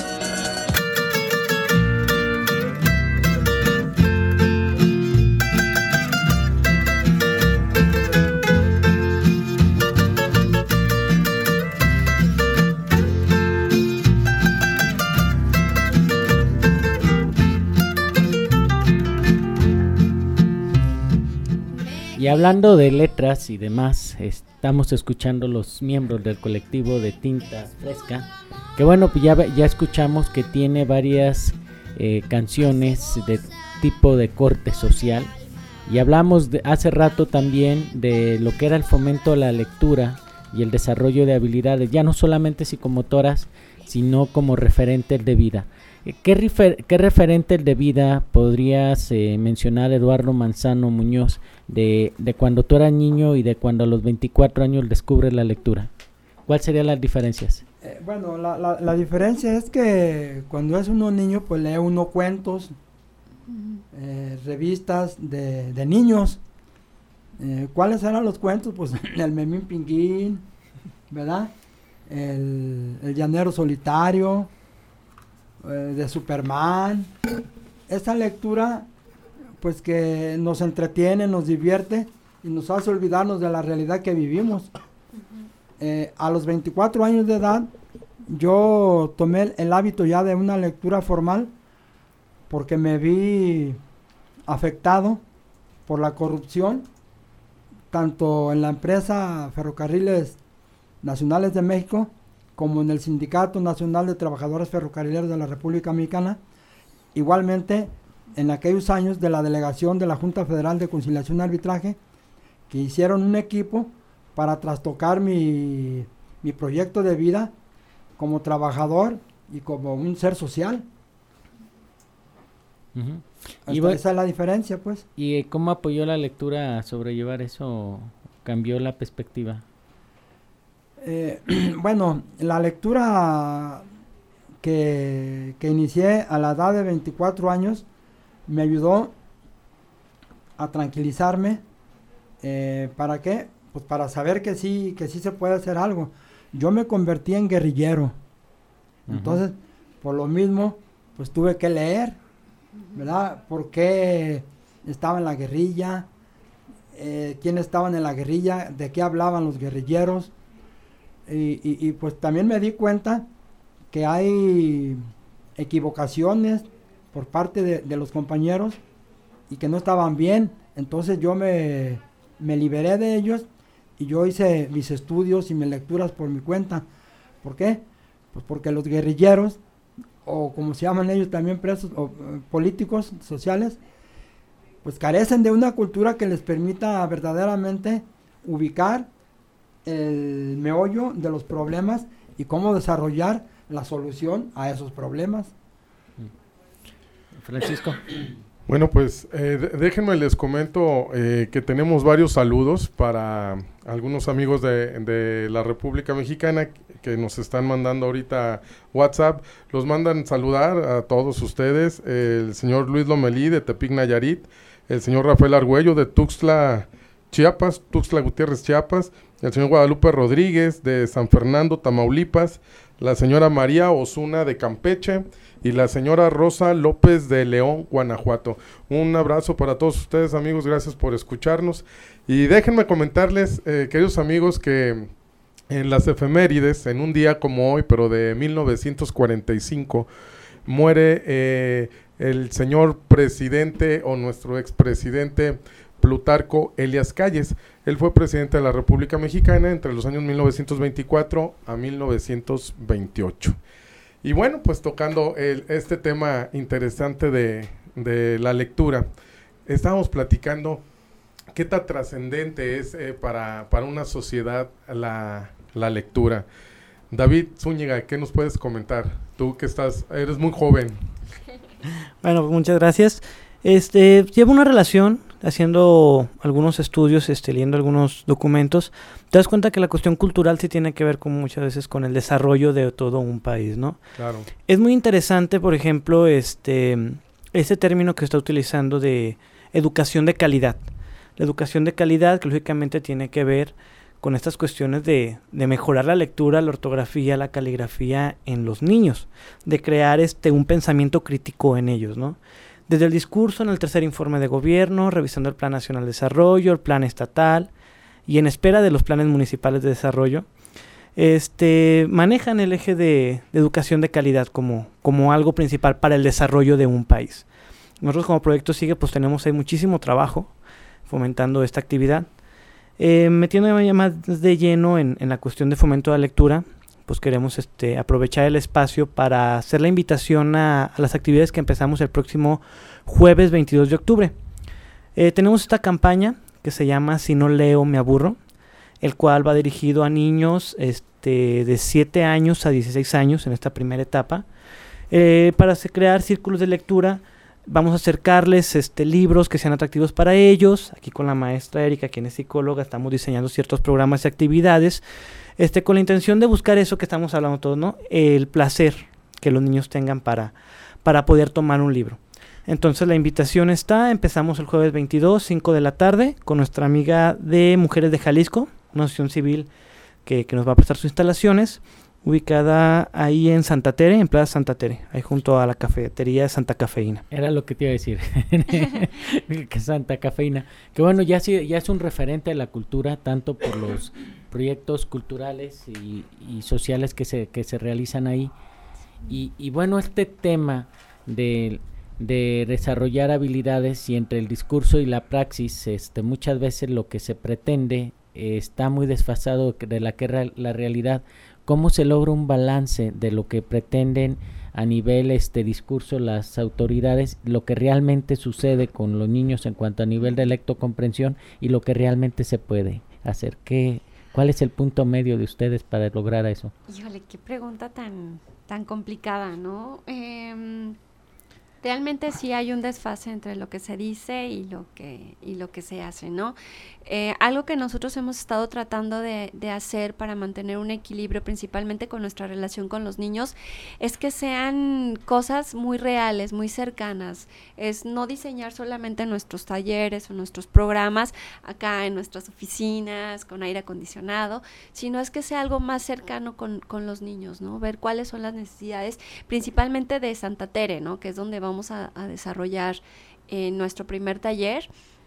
Y hablando de letras y demás, estamos escuchando los miembros del colectivo de Tinta Fresca, que bueno, pues ya, ya escuchamos que tiene varias eh, canciones de tipo de corte social, y hablamos de, hace rato también de lo que era el fomento a la lectura y el desarrollo de habilidades, ya no solamente psicomotoras, sino como referentes de vida. ¿Qué, refer- qué referentes de vida podrías eh, mencionar, Eduardo Manzano Muñoz, de, de cuando tú eras niño y de cuando a los veinticuatro años descubres la lectura? ¿Cuáles serían las diferencias? Eh, bueno, la, la, la diferencia es que cuando es uno niño, pues lee uno cuentos, eh, revistas de, de niños. Eh, ¿Cuáles eran los cuentos? Pues el Memín Pinguín, ¿verdad? El, el Llanero Solitario, eh, de Superman. Esta lectura, pues que nos entretiene, nos divierte y nos hace olvidarnos de la realidad que vivimos. Eh, a los veinticuatro años de edad, yo tomé el, el hábito ya de una lectura formal porque me vi afectado por la corrupción, tanto en la empresa Ferrocarriles Nacionales de México como en el Sindicato Nacional de Trabajadores Ferrocarrileros de la República Mexicana, igualmente en aquellos años de la delegación de la Junta Federal de Conciliación y Arbitraje, que hicieron un equipo para trastocar mi, mi proyecto de vida como trabajador y como un ser social. Uh-huh. Y bueno, esa es la diferencia, pues. ¿Y cómo apoyó la lectura a sobrellevar eso? ¿Cambió la perspectiva? Eh, bueno, la lectura que, que inicié a la edad de veinticuatro años me ayudó a tranquilizarme. Eh, ¿Para qué? Pues para saber que sí, que sí se puede hacer algo. Yo me convertí en guerrillero. Uh-huh. Entonces, por lo mismo, pues tuve que leer, ¿verdad? ¿Por qué estaba en la guerrilla? Eh, ¿Quién estaban en la guerrilla? ¿De qué hablaban los guerrilleros? Y, y, y pues también me di cuenta que hay equivocaciones por parte de, de los compañeros y que no estaban bien. Entonces yo me, me liberé de ellos y yo hice mis estudios y mis lecturas por mi cuenta. ¿Por qué? Pues porque los guerrilleros, o como se llaman ellos también presos, o uh, políticos sociales, pues carecen de una cultura que les permita verdaderamente ubicar el meollo de los problemas y cómo desarrollar la solución a esos problemas. Francisco. Bueno, pues eh, déjenme les comento eh, que tenemos varios saludos para algunos amigos de, de la República Mexicana que nos están mandando ahorita WhatsApp. Los mandan saludar a todos ustedes, eh, el señor Luis Lomelí de Tepic Nayarit, el señor Rafael Argüello de Tuxtla, Chiapas, Tuxtla Gutiérrez, Chiapas, el señor Guadalupe Rodríguez de San Fernando, Tamaulipas, la señora María Osuna de Campeche y la señora Rosa López de León, Guanajuato. Un abrazo para todos ustedes, amigos, gracias por escucharnos. Y déjenme comentarles, eh, queridos amigos, que en las efemérides, en un día como hoy, pero de mil novecientos cuarenta y cinco, muere eh, el señor presidente o nuestro expresidente Plutarco Elías Calles. Él fue presidente de la República Mexicana entre los años mil novecientos veinticuatro a mil novecientos veintiocho. Y bueno, pues tocando el, este tema interesante de, de la lectura, estábamos platicando qué tan trascendente es eh, para, para una sociedad la, la lectura. David Zúñiga, ¿qué nos puedes comentar? Tú que estás, eres muy joven. Bueno, muchas gracias. Este, llevo una relación haciendo algunos estudios, este, leyendo algunos documentos. Te das cuenta que la cuestión cultural sí tiene que ver con muchas veces con el desarrollo de todo un país, ¿no? Claro. Es muy interesante, por ejemplo, este, ese término que está utilizando de educación de calidad. La educación de calidad, que lógicamente tiene que ver con estas cuestiones de, de mejorar la lectura, la ortografía, la caligrafía en los niños, de crear este un pensamiento crítico en ellos, ¿no? Desde el discurso, en el tercer informe de gobierno, revisando el Plan Nacional de Desarrollo, el Plan Estatal y en espera de los planes municipales de desarrollo, este, manejan el eje de, de educación de calidad como, como algo principal para el desarrollo de un país. Nosotros como Proyecto Sigue pues tenemos ahí muchísimo trabajo fomentando esta actividad. Eh, metiéndome más de lleno en, en la cuestión de fomento de la lectura, pues queremos este, aprovechar el espacio para hacer la invitación a, a las actividades que empezamos el próximo jueves veintidós de octubre. Eh, tenemos esta campaña que se llama Si no leo me aburro, el cual va dirigido a niños este, de siete años a dieciséis años en esta primera etapa, eh, para crear círculos de lectura. Vamos a acercarles este, libros que sean atractivos para ellos. Aquí con la maestra Erika, quien es psicóloga, estamos diseñando ciertos programas y actividades este, con la intención de buscar eso que estamos hablando todos, ¿no? El placer que los niños tengan para, para poder tomar un libro. Entonces la invitación está, empezamos el jueves veintidós, cinco de la tarde, con nuestra amiga de Mujeres de Jalisco, una asociación civil que, que nos va a prestar sus instalaciones, ubicada ahí en Santa Tere, en Plaza Santa Tere, ahí junto a la cafetería de Santa Cafeína. Era lo que te iba a decir, que Santa Cafeína, que bueno, ya, sí, ya es un referente de la cultura, tanto por los proyectos culturales y, y sociales que se, que se realizan ahí, y, y bueno, este tema de, de desarrollar habilidades y entre el discurso y la praxis, este, muchas veces lo que se pretende eh, está muy desfasado de la que es la realidad. ¿Cómo se logra un balance de lo que pretenden a nivel este discurso las autoridades, lo que realmente sucede con los niños en cuanto a nivel de lectocomprensión y lo que realmente se puede hacer? ¿Qué, ¿Cuál es el punto medio de ustedes para lograr eso? Híjole, qué pregunta tan, tan complicada, ¿no? Eh, realmente sí hay un desfase entre lo que se dice y lo que y lo que se hace, ¿no? Eh, algo que nosotros hemos estado tratando de, de hacer para mantener un equilibrio, principalmente con nuestra relación con los niños, es que sean cosas muy reales, muy cercanas. Es no diseñar solamente nuestros talleres o nuestros programas acá en nuestras oficinas con aire acondicionado, sino es que sea algo más cercano con, con los niños, ¿no? Ver cuáles son las necesidades, principalmente de Santa Tere, ¿no? Que es donde vamos a, a desarrollar eh, nuestro primer taller.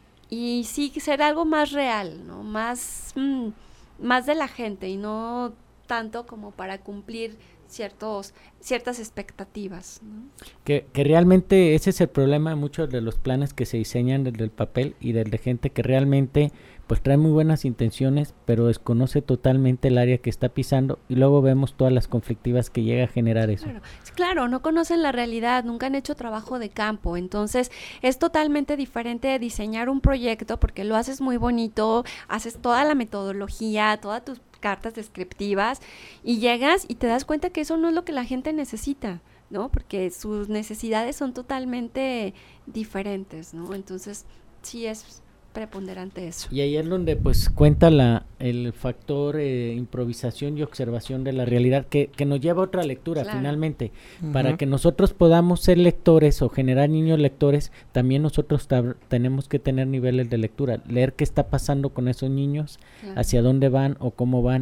Y sí, ser algo más real, ¿no? Más, mmm, más de la gente y no tanto como para cumplir ciertos ciertas expectativas, ¿no? Que, que realmente ese es el problema de muchos de los planes que se diseñan desde el papel y desde gente que realmente pues trae muy buenas intenciones, pero desconoce totalmente el área que está pisando y luego vemos todas las conflictivas que llega a generar eso. Claro, claro, no conocen la realidad, nunca han hecho trabajo de campo, entonces es totalmente diferente de diseñar un proyecto porque lo haces muy bonito, haces toda la metodología, todas tus cartas descriptivas y llegas y te das cuenta que eso no es lo que la gente necesita, ¿no? Porque sus necesidades son totalmente diferentes, ¿no? Entonces sí es preponderante eso. Y ahí es donde pues cuenta la el factor eh, improvisación y observación de la realidad que, que nos lleva a otra lectura, claro. Finalmente, uh-huh. Para que nosotros podamos ser lectores o generar niños lectores, también nosotros tab- tenemos que tener niveles de lectura, leer qué está pasando con esos niños, claro. Hacia dónde van o cómo van,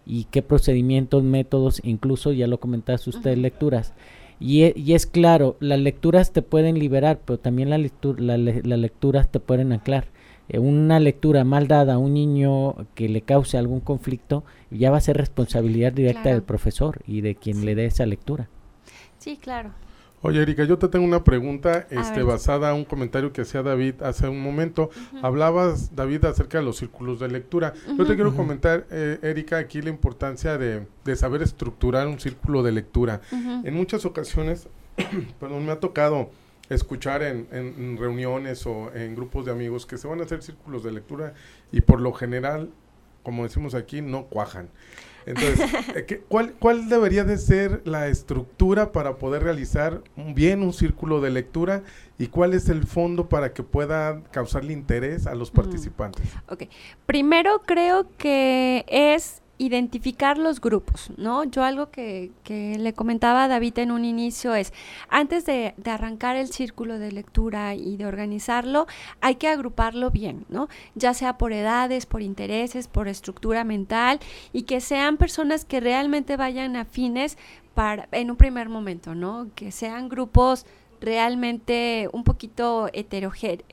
y qué procedimientos, métodos, incluso ya lo comentaste usted, uh-huh. lecturas. Y, y es claro, las lecturas te pueden liberar, pero también la lectura, la, las lecturas te pueden anclar. Eh, una lectura mal dada a un niño que le cause algún conflicto ya va a ser responsabilidad directa claro. del profesor y de quien sí. le dé esa lectura. Sí, claro. Oye, Erika, yo te tengo una pregunta este, basada en un comentario que hacía David hace un momento. Uh-huh. Hablabas, David, acerca de los círculos de lectura. Uh-huh. Yo te quiero uh-huh. comentar, eh, Erika, aquí la importancia de, de saber estructurar un círculo de lectura. Uh-huh. En muchas ocasiones, perdón, me ha tocado escuchar en, en, en reuniones o en grupos de amigos que se van a hacer círculos de lectura y por lo general, como decimos aquí, no cuajan. Entonces, ¿qué, cuál, ¿cuál debería de ser la estructura para poder realizar un, bien un círculo de lectura y cuál es el fondo para que pueda causarle interés a los participantes? Mm. Ok, primero creo que es identificar los grupos, ¿no? Yo algo que, que le comentaba a David en un inicio es, antes de, de arrancar el círculo de lectura y de organizarlo, hay que agruparlo bien, ¿no? Ya sea por edades, por intereses, por estructura mental, y que sean personas que realmente vayan afines para, en un primer momento, ¿no? Que sean grupos realmente un poquito heterogéneos.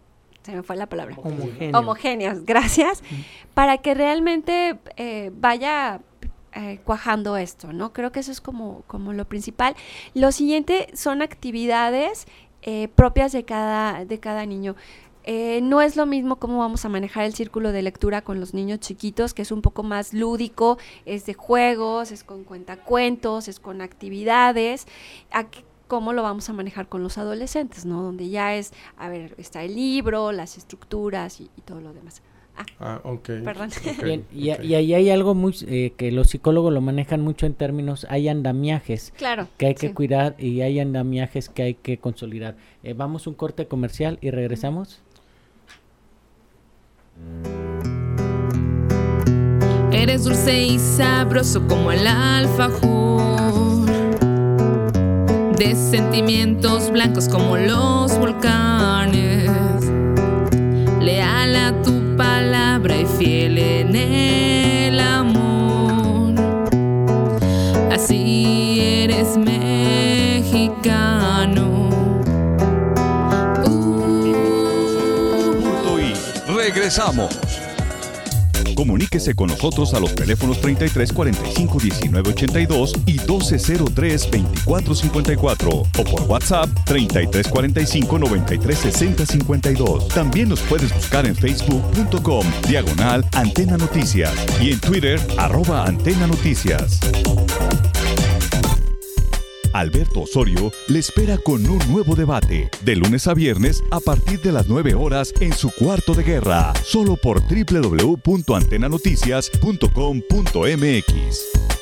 Se me fue la palabra. Homogéneos. Homogéneos, gracias. Mm. Para que realmente eh, vaya eh, cuajando esto, ¿no? Creo que eso es como, como lo principal. Lo siguiente son actividades eh, propias de cada, de cada niño. Eh, no es lo mismo cómo vamos a manejar el círculo de lectura con los niños chiquitos, que es un poco más lúdico, es de juegos, es con cuentacuentos, es con actividades. Aquí, cómo lo vamos a manejar con los adolescentes, ¿no? Donde ya es, a ver, está el libro, las estructuras y, y todo lo demás. Ah, ah ok. Perdón. Okay, Bien, y, okay. y ahí hay algo muy eh, que los psicólogos lo manejan mucho en términos, hay andamiajes claro, que hay que sí. cuidar y hay andamiajes que hay que consolidar. Eh, vamos un corte comercial y regresamos. Eres dulce y sabroso como el alfajor, de sentimientos blancos como los volcanes, leal a tu palabra y fiel en el amor. Así eres mexicano. Uh. Y regresamos. Comuníquese con nosotros a los teléfonos treinta y tres cuarenta y cinco diecinueve ochenta y dos y doce cero tres veinticuatro cincuenta y cuatro o por WhatsApp treinta y tres cuarenta y cinco noventa y tres sesenta cincuenta y dos. También nos puedes buscar en facebook punto com diagonal Antena Noticias y en Twitter arroba Antena Noticias. Alberto Osorio le espera con un nuevo debate, de lunes a viernes a partir de las nueve horas en su cuarto de guerra, solo por doble u doble u doble u punto antena noticias punto com punto m x.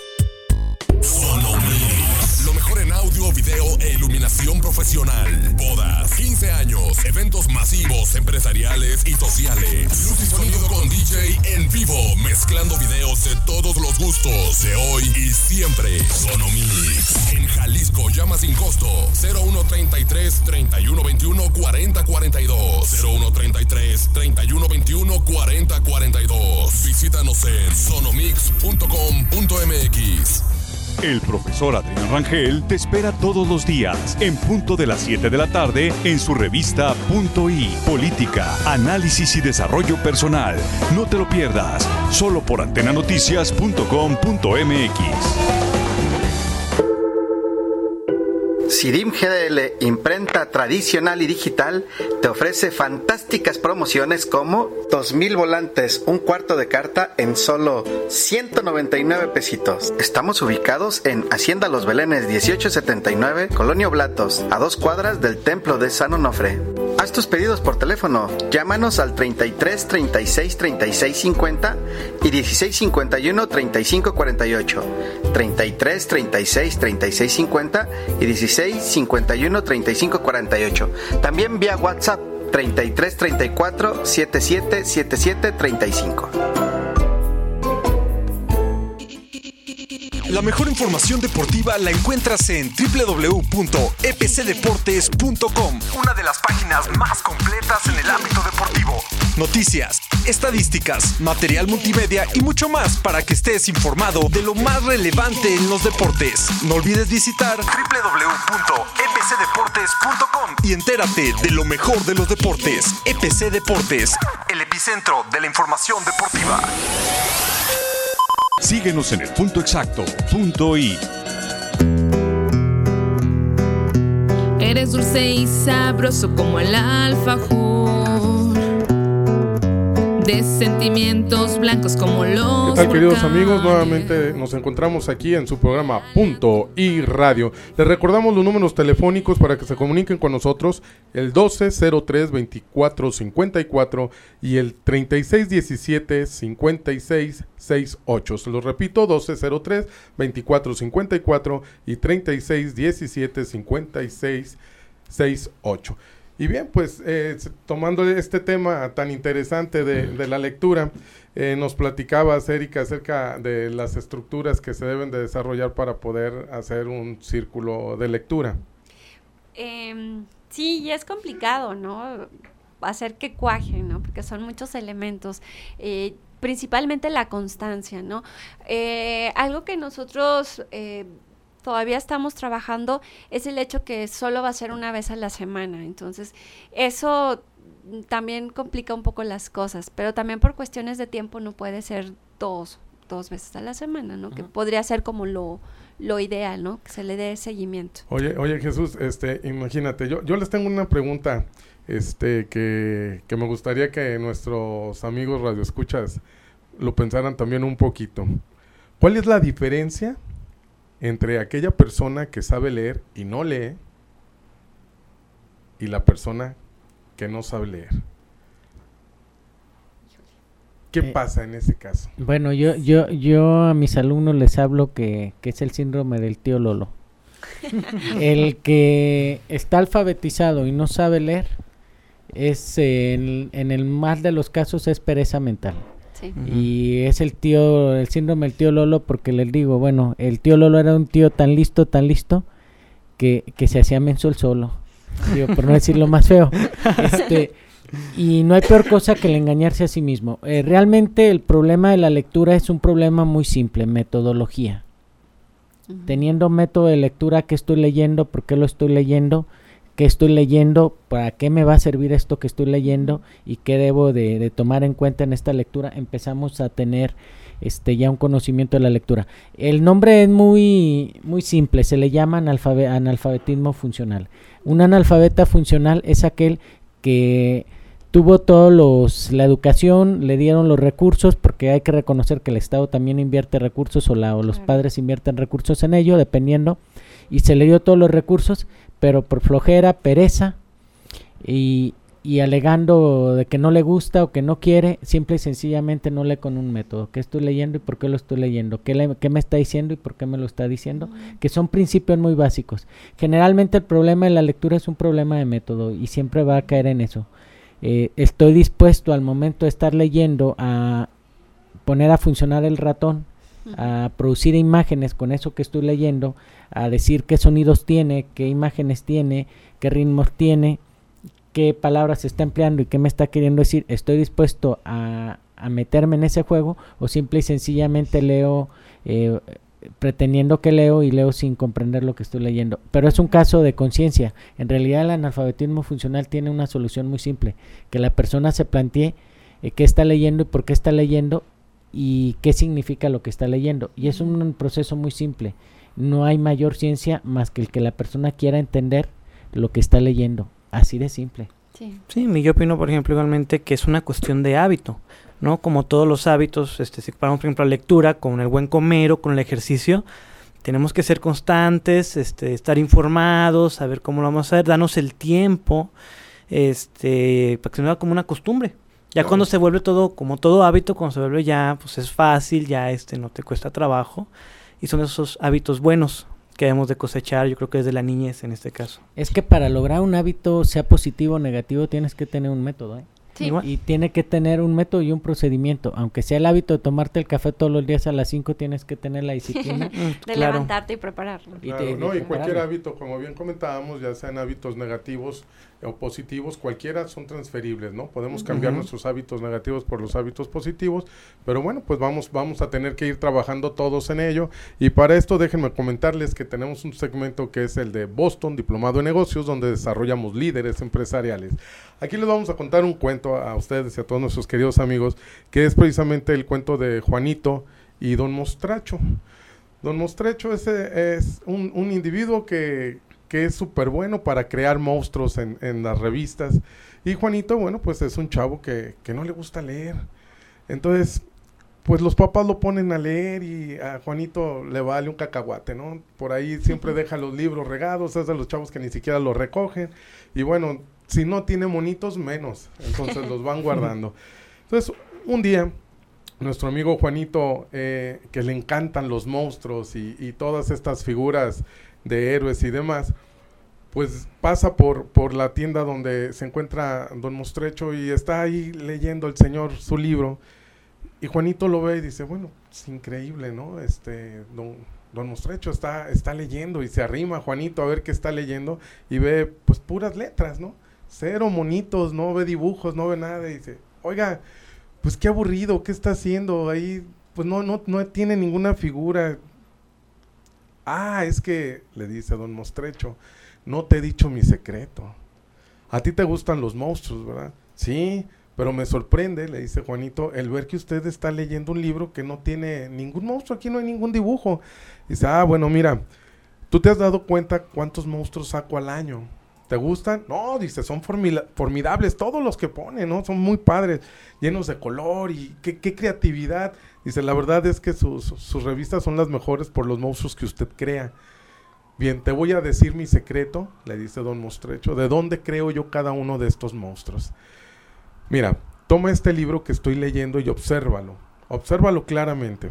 Sonomix, lo mejor en audio, video e iluminación profesional. Bodas, quince años, eventos masivos, empresariales y sociales. Luz y sonido con D J en vivo, mezclando videos de todos los gustos, de hoy y siempre. Sonomix, en Jalisco, llama sin costo. cero uno treinta y tres, treinta y uno veintiuno, cuarenta cuarenta y dos. cero uno treinta y tres, treinta y uno veintiuno, cuarenta cuarenta y dos. Visítanos en sonomix punto com punto m x. El profesor Adrián Rangel te espera todos los días, en punto de las siete de la tarde, en su revista Punto I, Política, Análisis y Desarrollo Personal. No te lo pierdas, solo por antena noticias punto com punto m x. Sidim G D L, imprenta tradicional y digital, te ofrece fantásticas promociones como dos mil volantes, un cuarto de carta en solo ciento noventa y nueve pesitos. Estamos ubicados en Hacienda Los Belenes dieciocho setenta y nueve, Colonia Oblatos, a dos cuadras del Templo de San Onofre. Haz tus pedidos por teléfono, llámanos al treinta y tres, treinta y seis, treinta y seis cincuenta y dieciséis cincuenta y uno, treinta y cinco cuarenta y ocho, treinta y tres, treinta y seis, treinta y seis cincuenta y dieciséis cincuenta y uno, treinta y cinco cuarenta y ocho. También vía WhatsApp treinta y tres, treinta y cuatro, setenta y siete, setenta y siete, treinta y cinco. La mejor información deportiva la encuentras en doble u doble u doble u punto e p c deportes punto com, una de las páginas más completas en el ámbito deportivo. noticias, estadísticas, material multimedia y mucho más para que estés informado de lo más relevante en los deportes. No olvides visitar doble u doble u doble u punto e p c deportes punto com y entérate de lo mejor de los deportes. E P C Deportes, el epicentro de la información deportiva. Síguenos en el punto exacto, punto i. Eres dulce y sabroso como el alfajor, de sentimientos blancos como los ¿Qué tal, queridos volcanes? amigos? Nuevamente nos encontramos aquí en su programa Punto y Radio. Les recordamos los números telefónicos para que se comuniquen con nosotros, el doce cero tres veinticuatro cincuenta y cuatro y el treinta y seis diecisiete cincuenta y seis sesenta y ocho. Se los repito, doce cero tres veinticuatro cincuenta y cuatro y treinta y seis diecisiete cincuenta y seis sesenta y ocho. Y bien, pues eh, tomando este tema tan interesante de, de la lectura, eh, nos platicabas, Erika, acerca de las estructuras que se deben de desarrollar para poder hacer un círculo de lectura. Eh, sí, y es complicado, ¿no? Hacer que cuaje, ¿no? Porque son muchos elementos. Eh, principalmente la constancia, ¿no? Eh, algo que nosotros... Eh, todavía estamos trabajando es el hecho que solo va a ser una vez a la semana, entonces eso también complica un poco las cosas, pero también por cuestiones de tiempo no puede ser dos, dos veces a la semana, ¿no? Uh-huh. Que podría ser como lo, lo ideal, ¿no? Que se le dé seguimiento. Oye, oye Jesús, este, imagínate, yo, yo les tengo una pregunta, este, que, que me gustaría que nuestros amigos radioescuchas lo pensaran también un poquito. ¿Cuál es la diferencia entre aquella persona que sabe leer y no lee y la persona que no sabe leer? ¿Qué eh, pasa en ese caso? Bueno, yo yo yo a mis alumnos les hablo que, que es el síndrome del tío Lolo. El que está alfabetizado y no sabe leer es eh, en, en el más de los casos es pereza mental. Sí. Y es el tío, el síndrome del tío Lolo, porque les digo, bueno, el tío Lolo era un tío tan listo, tan listo, que, que se hacía menso el solo, digo, por no decirlo más feo. Este, y no hay peor cosa que el engañarse a sí mismo. Eh, realmente el problema de la lectura es un problema muy simple, metodología. Uh-huh. Teniendo método de lectura, ¿qué estoy leyendo? ¿Por qué lo estoy leyendo? ¿Qué estoy leyendo? ¿Para qué me va a servir esto que estoy leyendo? ¿Y qué debo de, de tomar en cuenta en esta lectura? Empezamos a tener este ya un conocimiento de la lectura. El nombre es muy, muy simple, se le llama analfabe- analfabetismo funcional. Un analfabeta funcional es aquel que tuvo todos los, la educación, le dieron los recursos, porque hay que reconocer que el Estado también invierte recursos o, la, o los padres invierten recursos en ello, dependiendo, y se le dio todos los recursos, pero por flojera, pereza y, y alegando de que no le gusta o que no quiere, simple y sencillamente no lee con un método. ¿Qué estoy leyendo y por qué lo estoy leyendo? ¿Qué, le, qué me está diciendo y por qué me lo está diciendo? Mm. Que son principios muy básicos. Generalmente el problema de la lectura es un problema de método y siempre va a caer en eso. Eh, estoy dispuesto al momento de estar leyendo a poner a funcionar el ratón, a producir imágenes con eso que estoy leyendo, a decir qué sonidos tiene, qué imágenes tiene, qué ritmos tiene, qué palabras se está empleando y qué me está queriendo decir. ¿Estoy dispuesto a, a meterme en ese juego o simple y sencillamente leo eh, pretendiendo que leo y leo sin comprender lo que estoy leyendo? Pero es un caso de conciencia. En realidad el analfabetismo funcional tiene una solución muy simple, que la persona se plantee eh, qué está leyendo y por qué está leyendo y qué significa lo que está leyendo. Y es un, un proceso muy simple. No hay mayor ciencia más que el que la persona quiera entender lo que está leyendo. Así de simple. Sí, sí, yo opino, por ejemplo, igualmente que es una cuestión de hábito, ¿no? Como todos los hábitos, este, si comparamos, por ejemplo, la lectura con el buen comer o con el ejercicio, tenemos que ser constantes, este, estar informados, saber cómo lo vamos a hacer, darnos el tiempo, este, para que se nos haga como una costumbre. Ya no. Cuando se vuelve todo, como todo hábito, cuando se vuelve ya, pues es fácil, ya este no te cuesta trabajo, y son esos hábitos buenos que debemos de cosechar, yo creo que desde la niñez en este caso. Es que para lograr un hábito, sea positivo o negativo, tienes que tener un método, ¿eh? Sí. Y tiene que tener un método y un procedimiento. Aunque sea el hábito de tomarte el café todos los días a las cinco, tienes que tener la disciplina. de claro. levantarte y prepararlo. Claro, y, te, no, y y cualquier prepararlo. hábito, como bien comentábamos, ya sean hábitos negativos o positivos, cualquiera son transferibles, ¿no? Podemos cambiar Uh-huh. nuestros hábitos negativos por los hábitos positivos, pero bueno, pues vamos, vamos a tener que ir trabajando todos en ello. Y para esto déjenme comentarles que tenemos un segmento que es el de Boston, Diplomado en Negocios, donde desarrollamos líderes empresariales. Aquí les vamos a contar un cuento a ustedes y a todos nuestros queridos amigos, que es precisamente el cuento de Juanito y Don Mostracho. Don Mostracho ese es un, un individuo que, que es súper bueno para crear monstruos en, en las revistas. Y Juanito, bueno, pues es un chavo que, que no le gusta leer. Entonces, pues los papás lo ponen a leer y a Juanito le vale un cacahuate, ¿no? Por ahí siempre deja los libros regados, es de los chavos que ni siquiera los recogen. Y bueno, si no tiene monitos, menos. Entonces los van guardando. Entonces, un día, nuestro amigo Juanito, eh, que le encantan los monstruos y, y todas estas figuras de héroes y demás, pues pasa por, por la tienda donde se encuentra Don Mostrecho y está ahí leyendo el señor su libro. Y Juanito lo ve y dice, bueno, es increíble, ¿no? Este, don, don Mostrecho está, está leyendo y se arrima Juanito a ver qué está leyendo y ve, pues, puras letras, ¿no? Cero monitos, no ve dibujos, no ve nada y dice, oiga, pues qué aburrido, ¿qué está haciendo? Ahí, pues no, no, no tiene ninguna figura. Ah, es que, le dice don Mostrecho, no te he dicho mi secreto. A ti te gustan los monstruos, ¿verdad? Sí, pero me sorprende, le dice Juanito, el ver que usted está leyendo un libro que no tiene ningún monstruo, aquí no hay ningún dibujo. Dice, ah, bueno, mira, ¿tú te has dado cuenta cuántos monstruos saco al año? ¿Te gustan? No, dice, son formila- formidables todos los que pone, ¿no? Son muy padres, llenos de color y qué, qué creatividad. Dice, la verdad es que sus, sus revistas son las mejores por los monstruos que usted crea. Bien, te voy a decir mi secreto, le dice don Mostrecho, de dónde creo yo cada uno de estos monstruos. Mira, toma este libro que estoy leyendo y obsérvalo, obsérvalo claramente.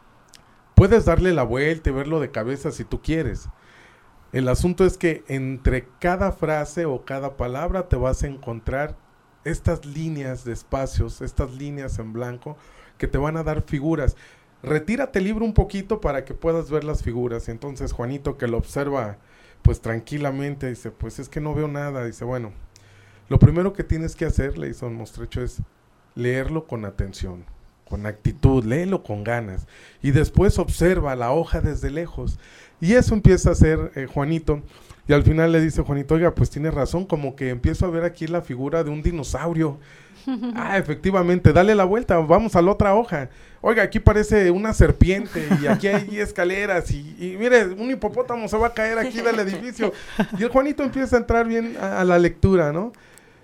Puedes darle la vuelta y verlo de cabeza si tú quieres. El asunto es que entre cada frase o cada palabra te vas a encontrar estas líneas de espacios, estas líneas en blanco que te van a dar figuras. Retírate el libro un poquito para que puedas ver las figuras. Y entonces Juanito, que lo observa pues tranquilamente, dice, pues es que no veo nada. Dice, bueno, lo primero que tienes que hacer, le dice don Mostrecho, es leerlo con atención, con actitud, léelo con ganas. Y después observa la hoja desde lejos. Y eso empieza a hacer eh, Juanito. Y al final le dice Juanito, oiga, pues tiene razón, como que empiezo a ver aquí la figura de un dinosaurio. Ah, efectivamente, dale la vuelta, vamos a la otra hoja. Oiga, aquí parece una serpiente y aquí hay escaleras y, y mire, un hipopótamo se va a caer aquí del edificio. Y el Juanito empieza a entrar bien a, a la lectura, ¿no?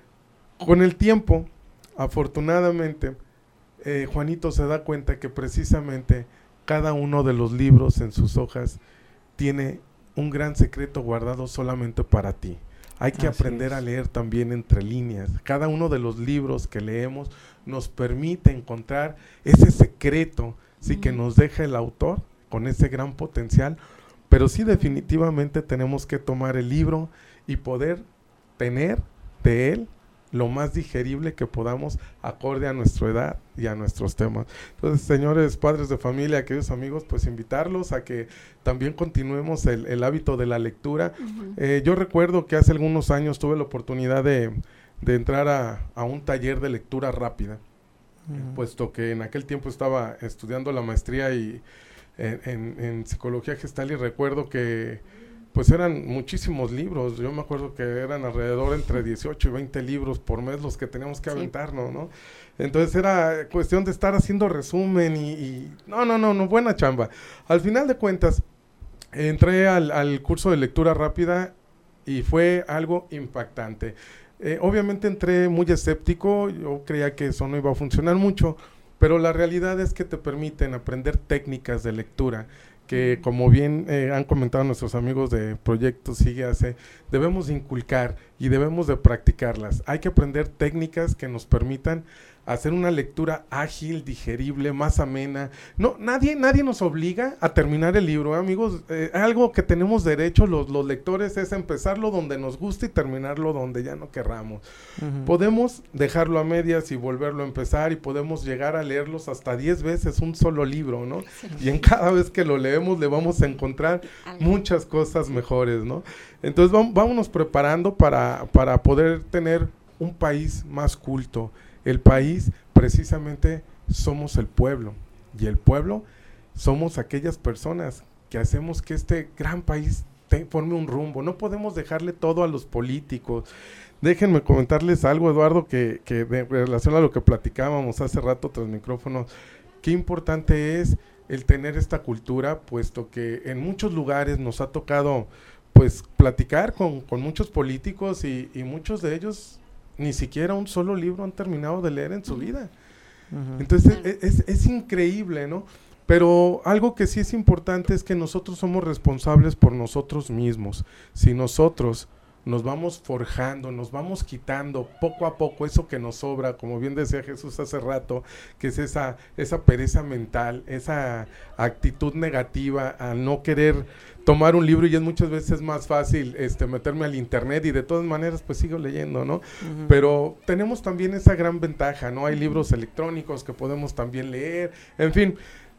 Con el tiempo, afortunadamente, eh, Juanito se da cuenta que precisamente cada uno de los libros en sus hojas tiene un gran secreto guardado solamente para ti. Hay que Así aprender es. a leer también entre líneas. Cada uno de los libros que leemos nos permite encontrar ese secreto, sí, que nos deja el autor con ese gran potencial, pero sí definitivamente tenemos que tomar el libro y poder tener de él lo más digerible que podamos acorde a nuestra edad y a nuestros temas. Entonces, señores padres de familia, queridos amigos, pues invitarlos a que también continuemos el, el hábito de la lectura. Uh-huh. Eh, yo recuerdo que hace algunos años tuve la oportunidad de, de entrar a, a un taller de lectura rápida, uh-huh. puesto que en aquel tiempo estaba estudiando la maestría y en, en, en psicología gestal, y recuerdo que pues eran muchísimos libros. Yo me acuerdo que eran alrededor entre dieciocho y veinte libros por mes los que teníamos que aventarnos, ¿no? Entonces era cuestión de estar haciendo resumen y, y no, no, no, no, buena chamba. Al final de cuentas, entré al, al curso de lectura rápida y fue algo impactante. Eh, obviamente entré muy escéptico, yo creía que eso no iba a funcionar mucho, pero la realidad es que te permiten aprender técnicas de lectura que como bien eh, han comentado nuestros amigos de Proyecto Sigue Hace, debemos de inculcar y debemos de practicarlas. Hay que aprender técnicas que nos permitan hacer una lectura ágil, digerible, más amena. No, nadie, nadie nos obliga a terminar el libro, ¿eh, amigos? Eh, algo que tenemos derecho los, los lectores es empezarlo donde nos guste y terminarlo donde ya no querramos. Uh-huh. Podemos dejarlo a medias y volverlo a empezar, y podemos llegar a leerlos hasta diez veces un solo libro, ¿no? Sí. Y en cada vez que lo leemos le vamos a encontrar Algo. muchas cosas mejores, ¿no? Entonces vamos, vámonos preparando para, para poder tener un país más culto. El país, precisamente, somos el pueblo, y el pueblo somos aquellas personas que hacemos que este gran país te, forme un rumbo. No podemos dejarle todo a los políticos. Déjenme comentarles algo, Eduardo, que, que de relación a lo que platicábamos hace rato tras micrófonos, qué importante es el tener esta cultura, puesto que en muchos lugares nos ha tocado, pues, platicar con, con muchos políticos, y, y muchos de ellos ni siquiera un solo libro han terminado de leer en su vida. Uh-huh. Entonces es, es, es increíble, ¿no? Pero algo que sí es importante es que nosotros somos responsables por nosotros mismos. Si nosotros nos vamos forjando, nos vamos quitando poco a poco eso que nos sobra, como bien decía Jesús hace rato, que es esa, esa pereza mental, esa actitud negativa a no querer tomar un libro, y es muchas veces más fácil este meterme al internet, y de todas maneras pues sigo leyendo, ¿no? Uh-huh. Pero tenemos también esa gran ventaja, ¿no? Hay libros electrónicos que podemos también leer, en fin,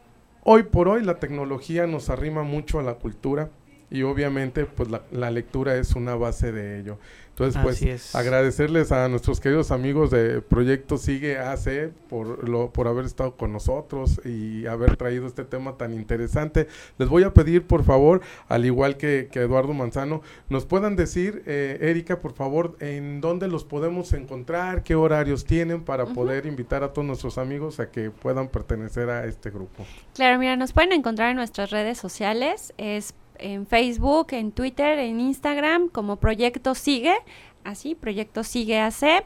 hoy por hoy la tecnología nos arrima mucho a la cultura, y obviamente pues la, la lectura es una base de ello. Entonces pues es. agradecerles a nuestros queridos amigos de Proyecto Sigue A C por lo por haber estado con nosotros y haber traído este tema tan interesante. Les voy a pedir, por favor, al igual que, que Eduardo Manzano, nos puedan decir, eh, Erika, por favor, en dónde los podemos encontrar, qué horarios tienen para uh-huh. poder invitar a todos nuestros amigos a que puedan pertenecer a este grupo. Claro, mira, nos pueden encontrar en nuestras redes sociales, es en Facebook, en Twitter, en Instagram, como Proyecto Sigue, así, Proyecto Sigue A C.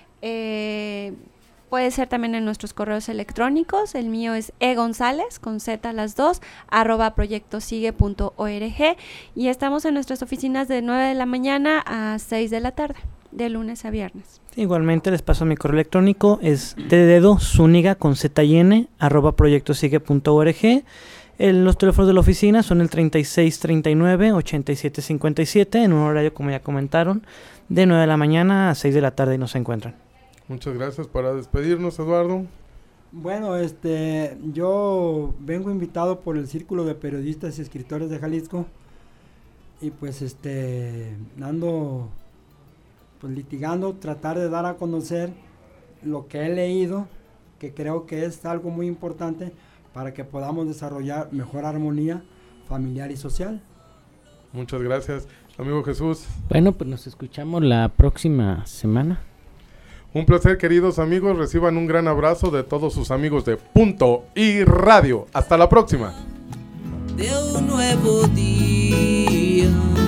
Eh, puede ser también en nuestros correos electrónicos. El mío es egonzález, con z las dos, arroba proyectosigue punto org. Y estamos en nuestras oficinas de nueve de la mañana a seis de la tarde, de lunes a viernes. Igualmente les paso mi correo electrónico, es de dedo zúñiga con z y n, arroba proyectosigue punto org. El, los teléfonos de la oficina son el treinta y seis treinta y nueve ochenta y siete cincuenta y siete, en un horario, como ya comentaron, de nueve de la mañana a seis de la tarde, y nos encuentran. Muchas gracias. Para despedirnos, Eduardo. Bueno, este, yo vengo invitado por el Círculo de Periodistas y Escritores de Jalisco, y pues este, ando pues litigando, tratar de dar a conocer lo que he leído, que creo que es algo muy importante para que podamos desarrollar mejor armonía familiar y social. Muchas gracias, amigo Jesús. Bueno, pues nos escuchamos la próxima semana. Un placer, queridos amigos. Reciban un gran abrazo de todos sus amigos de Punto y Radio. Hasta la próxima. De un nuevo día.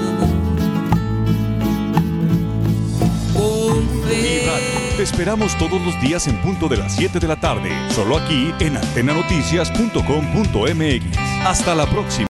Te esperamos todos los días en punto de las siete de la tarde, solo aquí en antena noticias punto com punto m x. Hasta la próxima.